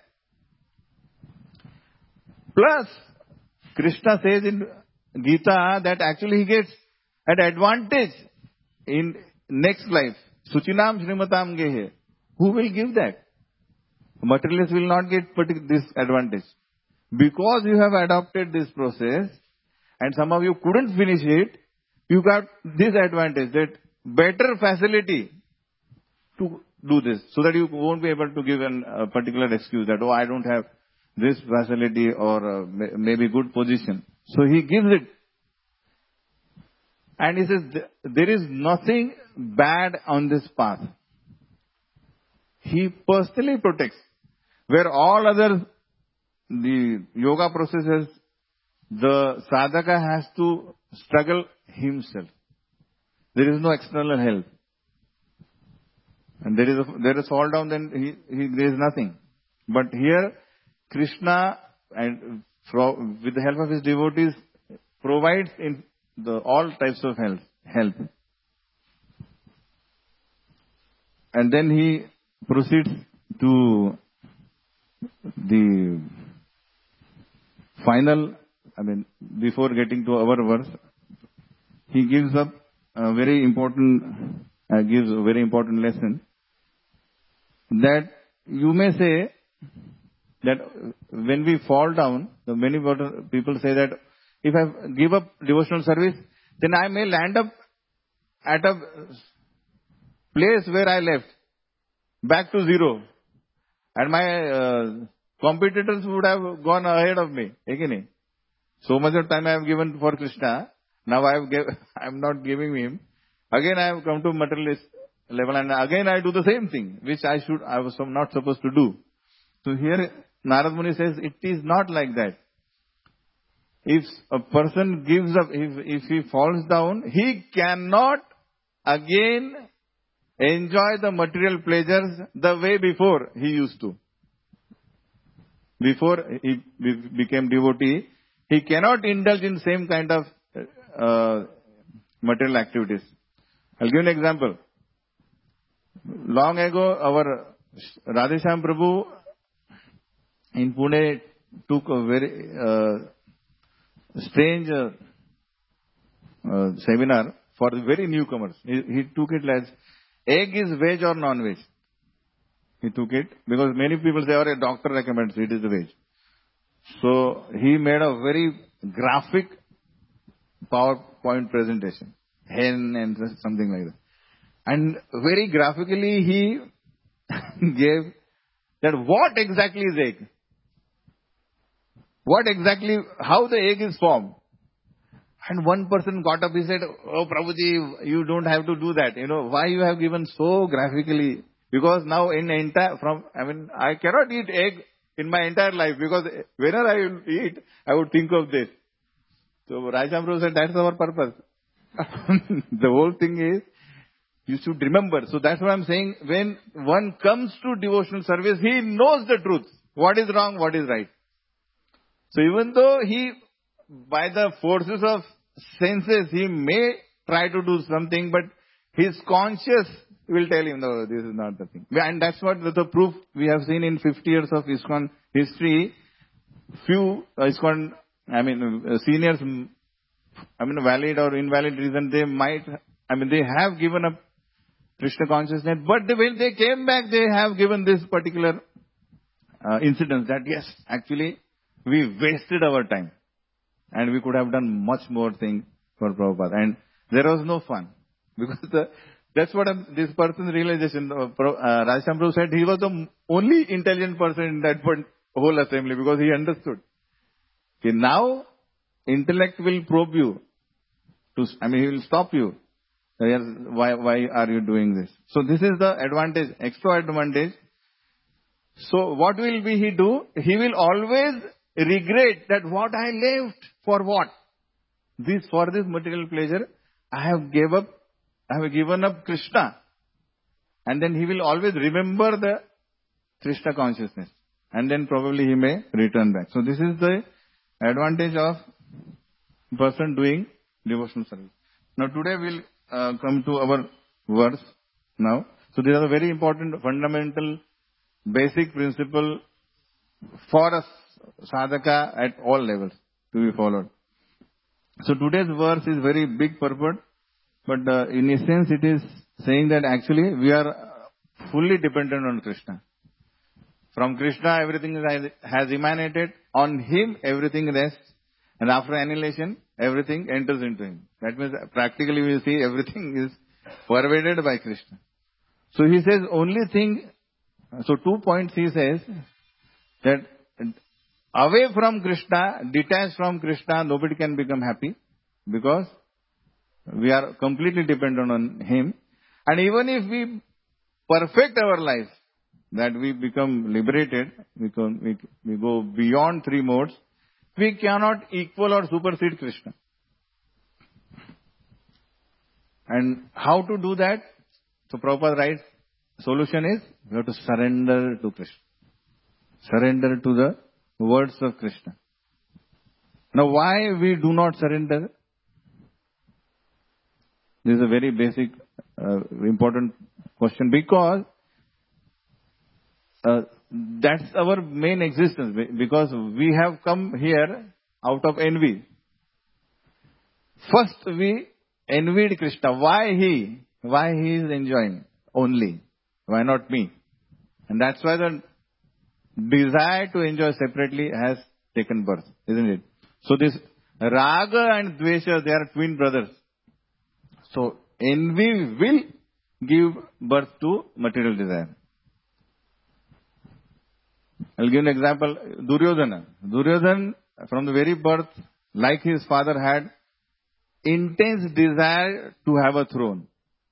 Plus, Krishna says in Gita that actually he gets an advantage in next life. Suchinam Shrimatam Gehe. Who will give that? Materialists will not get this advantage. Because you have adopted this process and some of you couldn't finish it, you got this advantage, that better facility to do this, so that you won't be able to give an, a particular excuse that, oh, I don't have this facility or uh, may, maybe good position. So he gives it. And he says, there is nothing bad on this path. He personally protects. Where all other, the yoga processes, the sadhaka has to struggle himself. There is no external help. And there is a, there is fall down, then he, he, there is nothing. But here, Krishna, and from, with the help of his devotees, provides in the all types of help. help. And then he proceeds to the final, I mean, before getting to our verse, he gives up a very important, uh, gives a very important lesson that you may say that when we fall down, the many people say that if I give up devotional service, then I may land up at a place where I left, back to zero. And my uh, competitors would have gone ahead of me. Again, so much of time I have given for Krishna. Now I have I am not giving him. Again I have come to materialist level, and again I do the same thing, which I should, I was not supposed to do. So here Narad Muni says it is not like that. If a person gives up, if, if he falls down, he cannot again enjoy the material pleasures the way before he used to. Before he became devotee, he cannot indulge in same kind of uh, material activities. I'll give an example. Long ago, our Radhesham Prabhu in Pune took a very uh, strange uh, uh, seminar for the very newcomers. He, he took it as egg is veg or non-veg. He took it because many people say, or a doctor recommends it is veg. So he made a very graphic PowerPoint presentation, hen and something like that. And very graphically he gave that what exactly is egg? What exactly, how the egg is formed. And one person got up, he said, oh Prabhuji, you don't have to do that. You know, why you have given so graphically? Because now in entire, from, I mean, I cannot eat egg in my entire life because whenever I will eat, I would think of this. So Radhesham Prabhu said, that's our purpose. The whole thing is, you should remember. So that's what I'm saying. When one comes to devotional service, he knows the truth. What is wrong, what is right. So even though he, by the forces of senses, he may try to do something, but his conscience will tell him, no, this is not the thing. And that's what the proof we have seen in fifty years of ISKCON history. Few ISKCON, I mean, uh, seniors, I mean, valid or invalid reason, they might, I mean, they have given up Krishna consciousness, but they, when they came back, they have given this particular uh, incident that yes, actually, we wasted our time. And we could have done much more things for Prabhupada. And there was no fun. Because the, that's what I'm, this person's realization, uh, uh, Radhesham Prabhu said he was the only intelligent person in that whole assembly because he understood. Okay, now, intellect will probe you. To, I mean, he will stop you. Why, why are you doing this? So this is the advantage, extra advantage. So what will be he do? He will always regret that what I left for what? This, for this material pleasure, I have gave up, I have given up Krishna. And then he will always remember the Krishna consciousness. And then probably he may return back. So this is the advantage of person doing devotional service. Now today we'll uh, come to our verse now. So these are the very important fundamental basic principle for a sadhaka at all levels to be followed. So today's verse is very big purport, but uh, in a sense it is saying that actually we are fully dependent on Krishna. From Krishna everything has, has emanated, on him everything rests, and after annihilation everything enters into him. That means practically we see everything is pervaded by Krishna. So he says only thing, so two points he says, that away from Krishna, detached from Krishna, nobody can become happy because we are completely dependent on him. And even if we perfect our life, that we become liberated, we, can, we, we go beyond three modes, we cannot equal or supersede Krishna. And how to do that? So Prabhupada writes, solution is, we have to surrender to Krishna. Surrender to the words of Krishna. Now why we do not surrender? This is a very basic, uh, important question, because uh, that's our main existence, because we have come here out of envy. First we envied Krishna. Why he? Why he is enjoying only? Why not me? And that's why the desire to enjoy separately has taken birth, isn't it? So this Raga and Dvesha, they are twin brothers. So envy will give birth to material desire. I'll give an example. Duryodhana. Duryodhana, from the very birth, like his father, had intense desire to have a throne.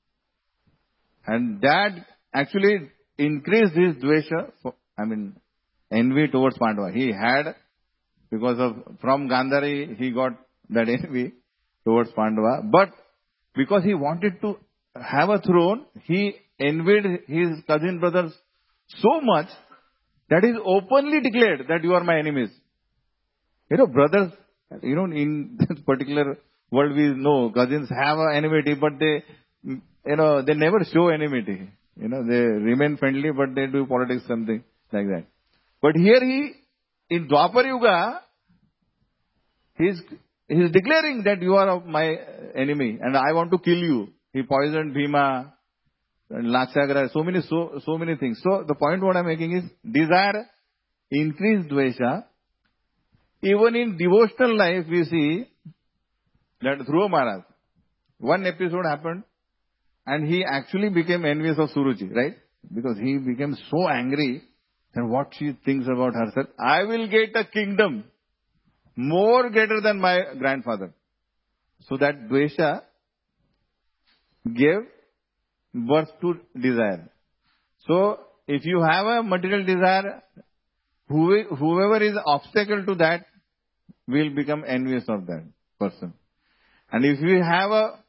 And that actually increased his dvesha, I mean, envy towards Pandava. He had, because of, from Gandhari, he got that envy towards Pandava. But because he wanted to have a throne, he envied his cousin brothers so much that he openly declared that you are my enemies. You know, brothers, you know, in this particular world we know cousins have an enmity, but they, you know, they never show enmity. You know, they remain friendly, but they do politics, something like that. But here he, in Dwapar Yuga, he's, he's declaring that you are my enemy and I want to kill you. He poisoned Bhima, and Lakshagara, so many, so, so many things. So the point what I'm making is, desire increased dvesha. Even in devotional life, we see that Dhruva Maharaj, one episode happened and he actually became envious of Suruchi, right? Because he became so angry that what she thinks about herself. I will get a kingdom more greater than my grandfather. So that dvesha gave birth to desire. So if you have a material desire, whoever is obstacle to that will become envious of that person. And if you have a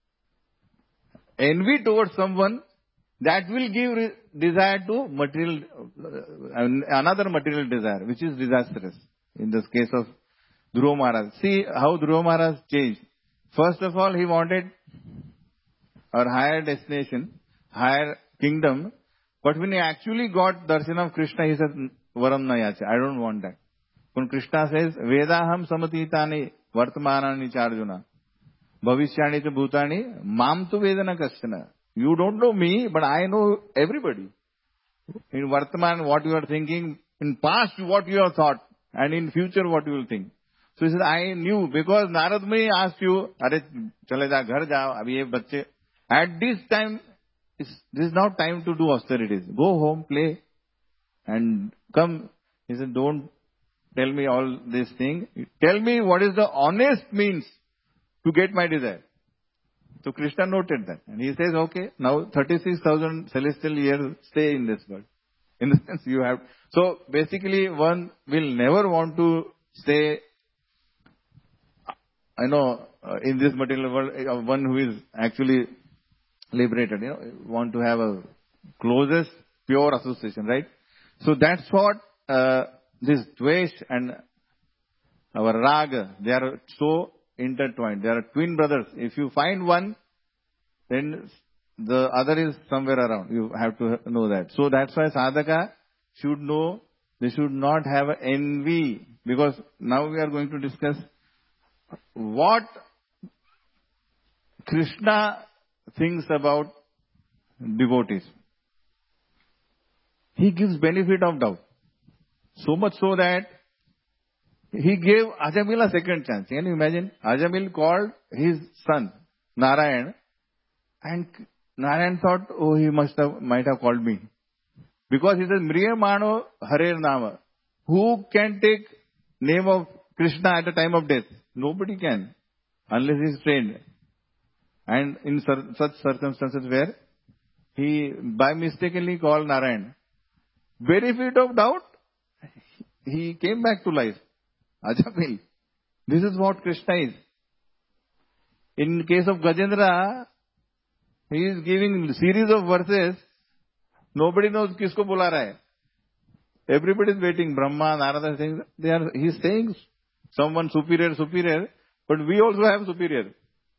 envy towards someone, that will give desire to material, uh, another material desire, which is disastrous. In this case of Dhruva Maharaj. See how Dhruva Maharaj changed. First of all, he wanted a higher destination, higher kingdom. But when he actually got darshan of Krishna, he said, Varam nayache, I don't want that. When Krishna says, Vedaham samatitani vartamanani charjuna, bhavishyani cha bhutani, mam tu vedana kashana. You don't know me, but I know everybody. In Vartaman, what you are thinking, in past, what you have thought, and in future, what you will think. So he said, I knew, because Narad Muni asked you, Are, chale ja, ghar jao, abhi ye bacche. At this time, this is not time to do austerities. Go home, play, and come. He said, don't tell me all this thing. Tell me what is the honest means to get my desire. So Krishna noted that. And he says, okay, now thirty-six thousand celestial years stay in this world. In the sense you have. So basically one will never want to stay, I know, uh, in this material world, uh, one who is actually liberated, you know, want to have a closest pure association, right? So that's what uh, this dvesh and our raga, they are so intertwined. They are twin brothers. If you find one, then the other is somewhere around. You have to know that. So that's why sadhaka should know, they should not have envy. Because now we are going to discuss what Krishna thinks about devotees. He gives benefit of doubt. So much so that he gave Ajamil a second chance. Can you imagine? Ajamil called his son, Narayan, and Narayan thought, oh, he must have, might have called me. Because he says, Mriyamano Harer Nama. Who can take name of Krishna at the time of death? Nobody can, unless he is trained. And in such circumstances where he by mistakenly called Narayan, benefit of doubt, he came back to life. Ajamil. This is what Krishna is. In case of Gajendra, he is giving series of verses. Nobody knows kisko bula raha hai. Everybody is waiting. Brahma, Narada, saying they are. He is saying someone superior, superior, but we also have superior.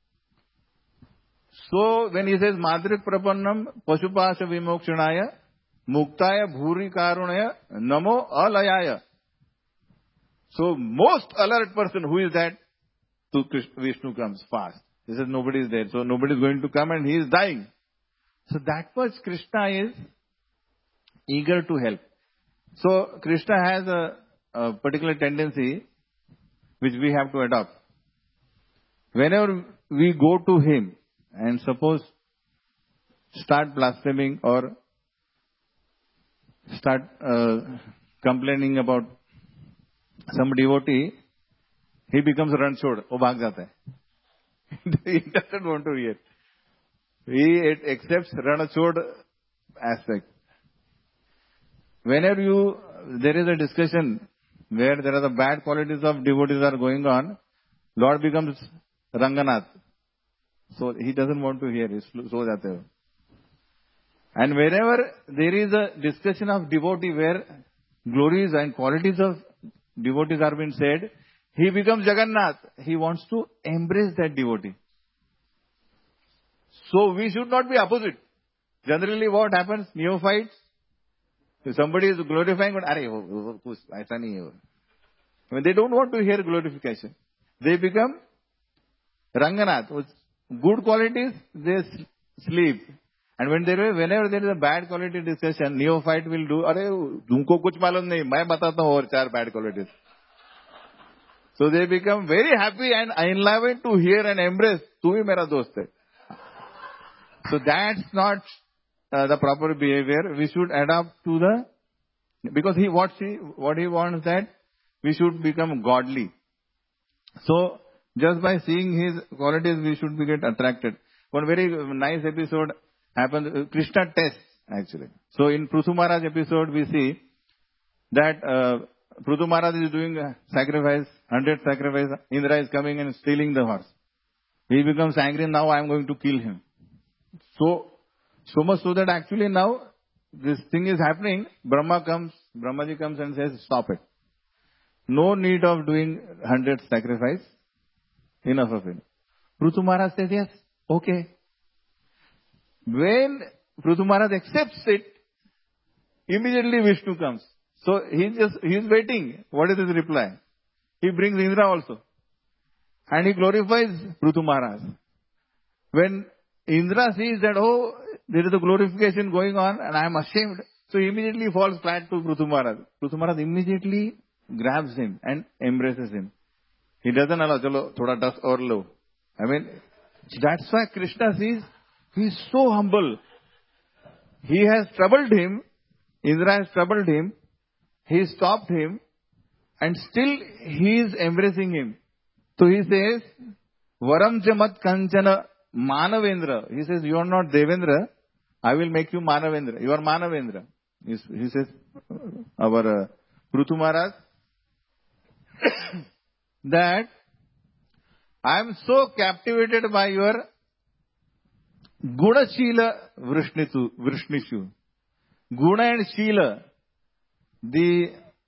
So when he says Madrik Prapannam Pashupasha Vimokshanaya Muktaya Bhuri Karunaya Namo Alayaya. So most alert person, who is that? To Krishna, Vishnu comes fast. He says nobody is there. So nobody is going to come and he is dying. So that much Krishna is eager to help. So Krishna has a, a particular tendency which we have to adopt. Whenever we go to him and suppose start blaspheming or start uh, complaining about some devotee, he becomes ranchod. Oh, bhag jata hai. He doesn't want to hear. He accepts ranchod aspect. Whenever you, there is a discussion where there are the bad qualities of devotees are going on, Lord becomes Ranganath. So he doesn't want to hear. So jate ho. And wherever there is a discussion of devotee where glories and qualities of devotees are being said, he becomes Jagannath. He wants to embrace that devotee. So we should not be opposite. Generally what happens? Neophytes. If somebody is glorifying, but Arey, aisa nahi hai. When they don't want to hear glorification, they become Ranganath. Good qualities, they sleep. And when there, whenever there is a bad quality discussion, neophyte will do, Arey, tumko kuch malum nahi, main batata hu aur char bad qualities. So they become very happy and enlivened to hear and embrace, tu hi mera dost hai. So that's not uh, the proper behavior. We should adapt to the, because he, what he, what he wants that we should become godly. So just by seeing his qualities, we should be get attracted. One very nice episode happened, Krishna tests actually. So in Prithu Maharaj episode, we see that uh, Prithu Maharaj is doing a sacrifice, hundred sacrifice. Indra is coming and stealing the horse. He becomes angry. Now I am going to kill him. So, so much so that actually now this thing is happening. Brahma comes, Brahmaji comes and says, stop it. No need of doing hundred sacrifice. Enough of it. Prithu Maharaj says, yes, okay. When Prithu Maharaj accepts it, immediately Vishnu comes. So he just, he is waiting. What is his reply? He brings Indra also. And he glorifies Prithu Maharaj. When Indra sees that, oh, there is a glorification going on and I am ashamed, so he immediately falls flat to Prithu Maharaj. Prithu Maharaj immediately grabs him and embraces him. He doesn't allow, chalo, thoda dust or low. I mean, that's why Krishna sees, he is so humble. He has troubled him, Indra has troubled him, he stopped him, and still he is embracing him. So he says, Varam Jamat Kanchana Manavendra. He says, you are not Devendra, I will make you Manavendra. You are Manavendra. He says, our uh, Prithu Maharaj, that I am so captivated by your Guna Shila Vrishnishu. Guna and Shila, the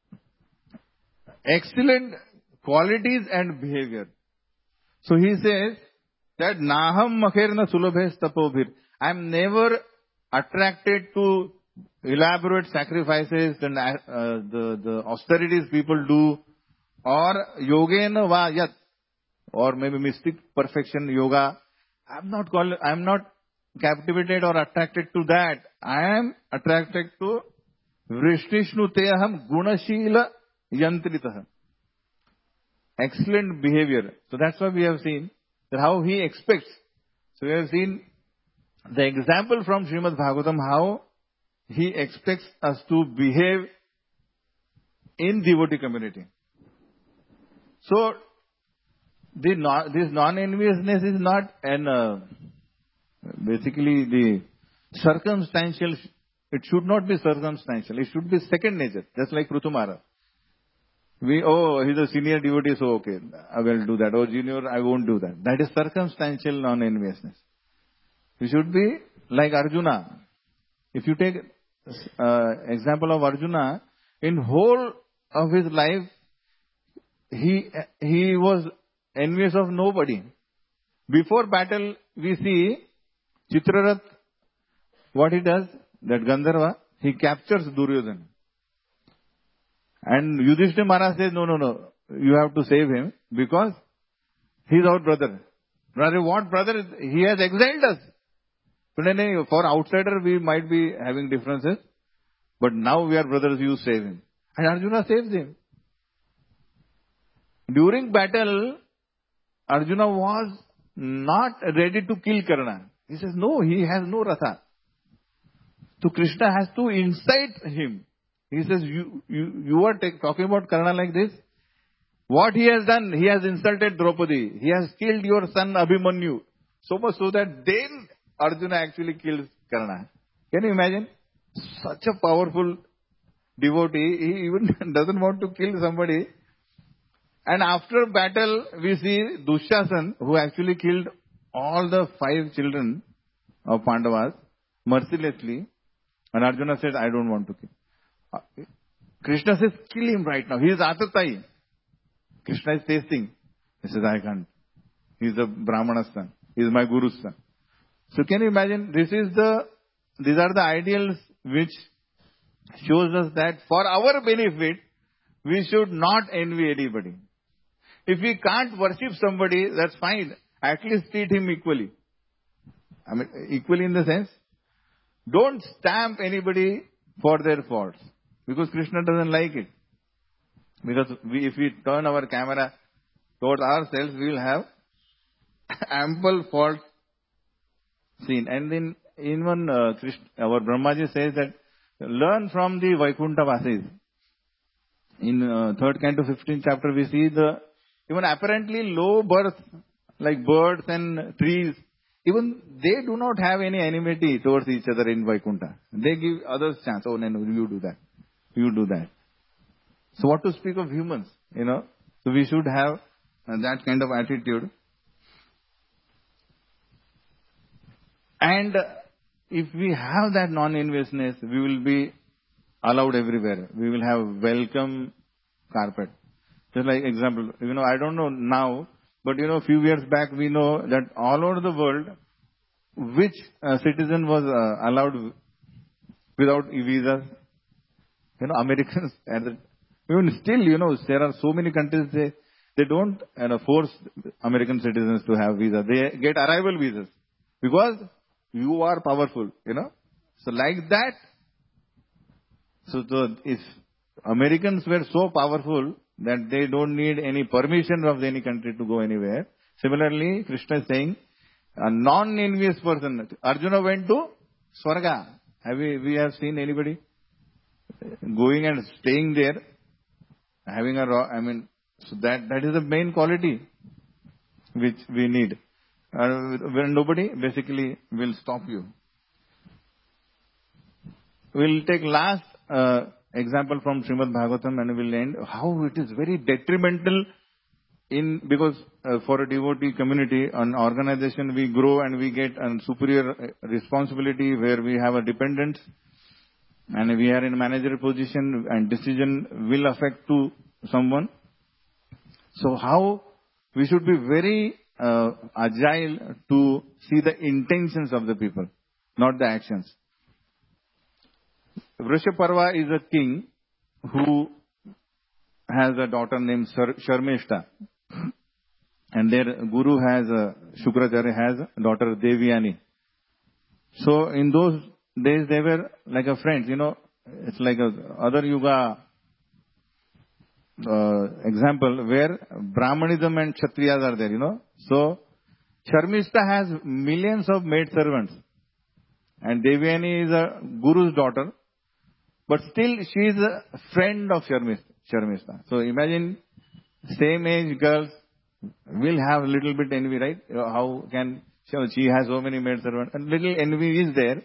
excellent qualities and behavior. So he says that Naham Makherna Sulabhes Tapobhir. I am never attracted to elaborate sacrifices and uh, the, the austerities people do, or Yogena Va Yat, or maybe mystic perfection yoga. I am not called, I am not captivated or attracted to that. I am attracted to Vrishnishnu Teham Gunashila Yantritaha. Excellent behavior. So that's why we have seen that how he expects. So we have seen the example from Srimad Bhagavatam, how he expects us to behave in devotee community. So the non, this non-enviousness is not an uh, basically the circumstantial. It should not be circumstantial. It should be second nature, just like Prithu Maharaj. We, oh, he's a senior devotee, so okay, I will do that. Oh, junior, I won't do that. That is circumstantial non-enviousness. We should be like Arjuna. If you take uh, example of Arjuna, in whole of his life, he he was envious of nobody. Before battle, we see Chitrarath, what he does, that Gandharva, he captures Duryodhana. And Yudhishthira Maharaj says, no, no, no, you have to save him because he is our brother. Brother, what brother? He has exiled us. For outsider, we might be having differences. But now we are brothers, you save him. And Arjuna saves him. During battle, Arjuna was not ready to kill Karna. He says, no, he has no ratha. So Krishna has to incite him. He says, you, you, you are take, talking about Karna like this. What he has done, he has insulted Draupadi. He has killed your son Abhimanyu. So much so that then Arjuna actually kills Karna. Can you imagine? Such a powerful devotee, he even doesn't want to kill somebody. And after battle, we see Dushasan, who actually killed all the five children of Pandavas mercilessly. And Arjuna said, I don't want to kill. Krishna says, kill him right now. He is Atatai. Krishna is tasting. He says, I can't. He is the Brahmana's son. He is my Guru's son. So can you imagine? This is the, these are the ideals which shows us that for our benefit, we should not envy anybody. If we can't worship somebody, that's fine. At least treat him equally. I mean, equally in the sense, don't stamp anybody for their faults. Because Krishna doesn't like it. Because we, if we turn our camera towards ourselves, we will have ample fault seen. And then even uh, Krishna, our Brahmaji says that learn from the Vaikuntha Vasis. In uh, third canto, fifteenth chapter, we see the even apparently low birth, like birds and trees, even they do not have any enmity towards each other in Vaikuntha. They give others chance. Oh, no, no, you do that. You do that. So what to speak of humans, you know? So we should have uh, that kind of attitude. And if we have that non-enviousness, we will be allowed everywhere. We will have welcome carpet. Just like example, you know, I don't know now, but you know, a few years back we know that all over the world, which uh, citizen was uh, allowed without visas? You know, Americans. And even still, you know, there are so many countries, they, they don't you know, force American citizens to have visa. They get arrival visas. Because you are powerful, you know. So like that, so the, if Americans were so powerful that they don't need any permission of any country to go anywhere. Similarly, Krishna is saying, a non-envious person, Arjuna went to Swarga. Have we, we have seen anybody going and staying there, having a, I mean, so that, that is the main quality which we need. Uh, where nobody basically will stop you. We'll take last uh, example from Srimad Bhagavatam and we'll end how it is very detrimental in, because uh, for a devotee community, an organization, we grow and we get a superior responsibility where we have a dependence and we are in a managerial position and decision will affect to someone. So how we should be very uh, agile to see the intentions of the people, not the actions. Vrishaparva is a king who has a daughter named Sharmishta. And their guru has, a, Shukracharya has a daughter Devyani. So in those days they were like a friends, you know, it's like a other yuga uh, example where Brahmanism and Kshatriyas are there, you know. So Sharmishta has millions of maid servants. And Devyani is a guru's daughter. But still she is a friend of Sharmishta. So imagine same age girls will have a little bit envy, right? How can she has so many maid servants? And little envy is there.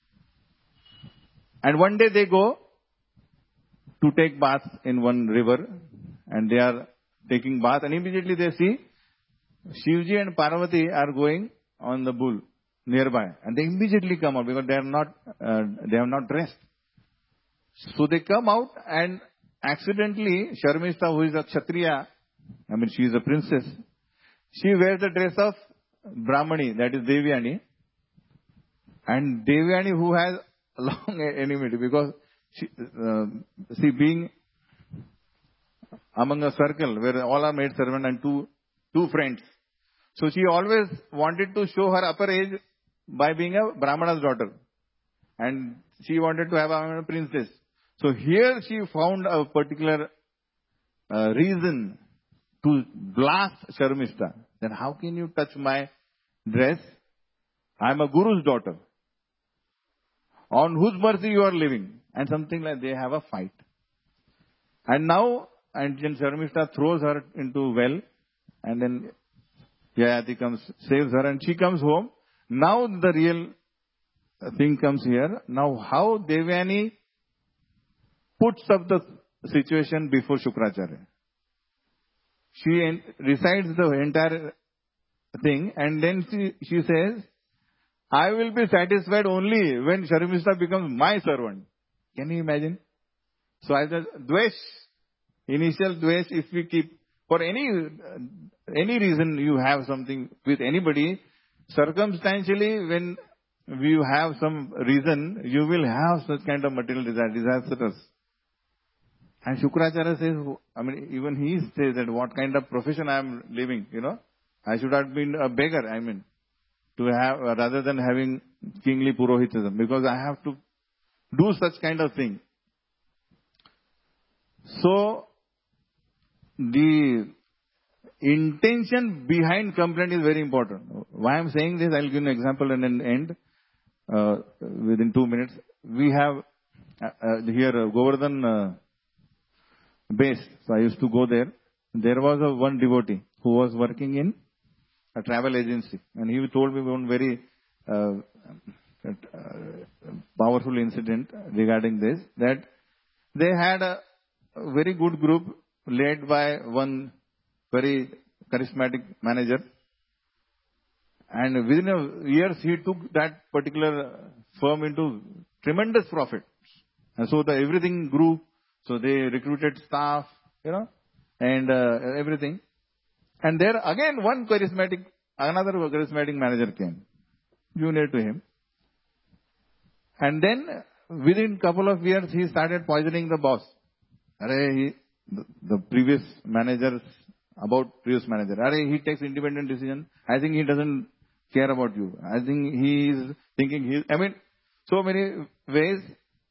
And one day they go to take bath in one river and they are taking bath and immediately they see Shivji and Parvati are going on the bull nearby and they immediately come out because they are not, uh, they have not dressed. So they come out and accidentally Sharmishta, who is a Kshatriya, I mean she is a princess, she wears the dress of Brahmani, that is Devyani. And Devyani who has a long enmity because she, uh, see being among a circle where all are maid servant and two, two friends. So she always wanted to show her upper age by being a Brahmana's daughter. And she wanted to have a princess. So here she found a particular uh, reason to blast Sharmishta. Then how can you touch my dress? I am a guru's daughter. On whose mercy you are living? And something like they have a fight. And now, and then Sharmishta throws her into well. And then Yayati comes, saves her, and she comes home. Now the real thing comes here. Now how Devyani puts up the situation before Shukracharya. She recites the entire thing, and then she, she says, I will be satisfied only when Sharmishta becomes my servant. Can you imagine? So as a dvesh, initial dvesh, if we keep, for any, any reason you have something with anybody, circumstantially when you have some reason, you will have such kind of material desire, disastrous. And Shukracharya says, I mean, even he says that what kind of profession I am living, you know. I should have been a beggar, I mean, to have, rather than having kingly Purohitism, because I have to do such kind of thing. So, the intention behind complaint is very important. Why I am saying this, I will give an example and then end uh, within two minutes. We have uh, uh, here uh, Govardhan uh, base. So I used to go there. There was a one devotee who was working in a travel agency, and he told me one very uh, uh, powerful incident regarding this, that they had a, a very good group led by one very charismatic manager, and within a years he took that particular firm into tremendous profit, and so the everything grew. So they recruited staff, you know, and uh, everything. And there again one charismatic, another charismatic manager came, junior to him. And then within couple of years he started poisoning the boss. Arey, he, the, the previous managers, about previous manager. Arey, he takes independent decision. I think he doesn't care about you. I think he is thinking he, I mean, so many ways.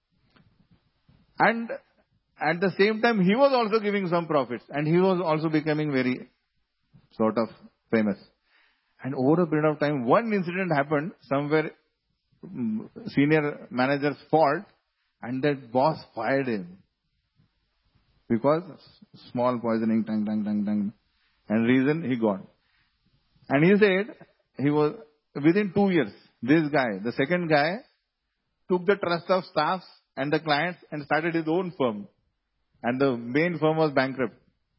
And at the same time, he was also giving some profits, and he was also becoming very sort of famous. And over a period of time, one incident happened somewhere, senior manager's fault, and that boss fired him. Because small poisoning, tang, tang, tang, tang. And reason, he got. And he said, he was, within two years, this guy, the second guy, took the trust of staffs and the clients and started his own firm. And the main firm was bankrupt.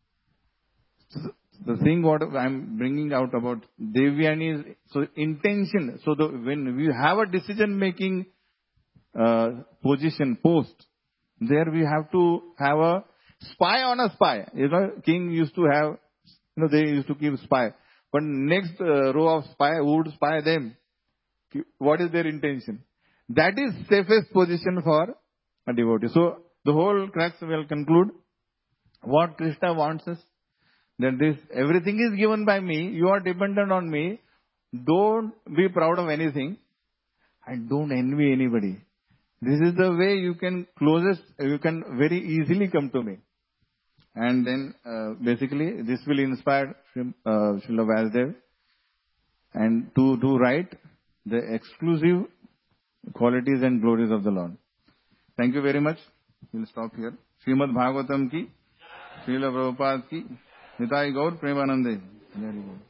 The thing what I'm bringing out about Devyani is, so intention. So the, when we have a decision making uh, position, post, there we have to have a spy on a spy. You know, king used to have, you know, they used to keep spy. But next uh, row of spy, who would spy them? What is their intention? That is safest position for a devotee. So the whole crux will conclude what Krishna wants us. That this, everything is given by me. You are dependent on me. Don't be proud of anything. And don't envy anybody. This is the way you can closest, you can very easily come to me. And then uh, basically this will inspire uh, Srila Vyasdev and to do right the exclusive qualities and glories of the Lord. Thank you very much. We'll stop here. Srimad Bhagavatam ki, Srila Prabhupada ki, Nitai Gaur Premanande.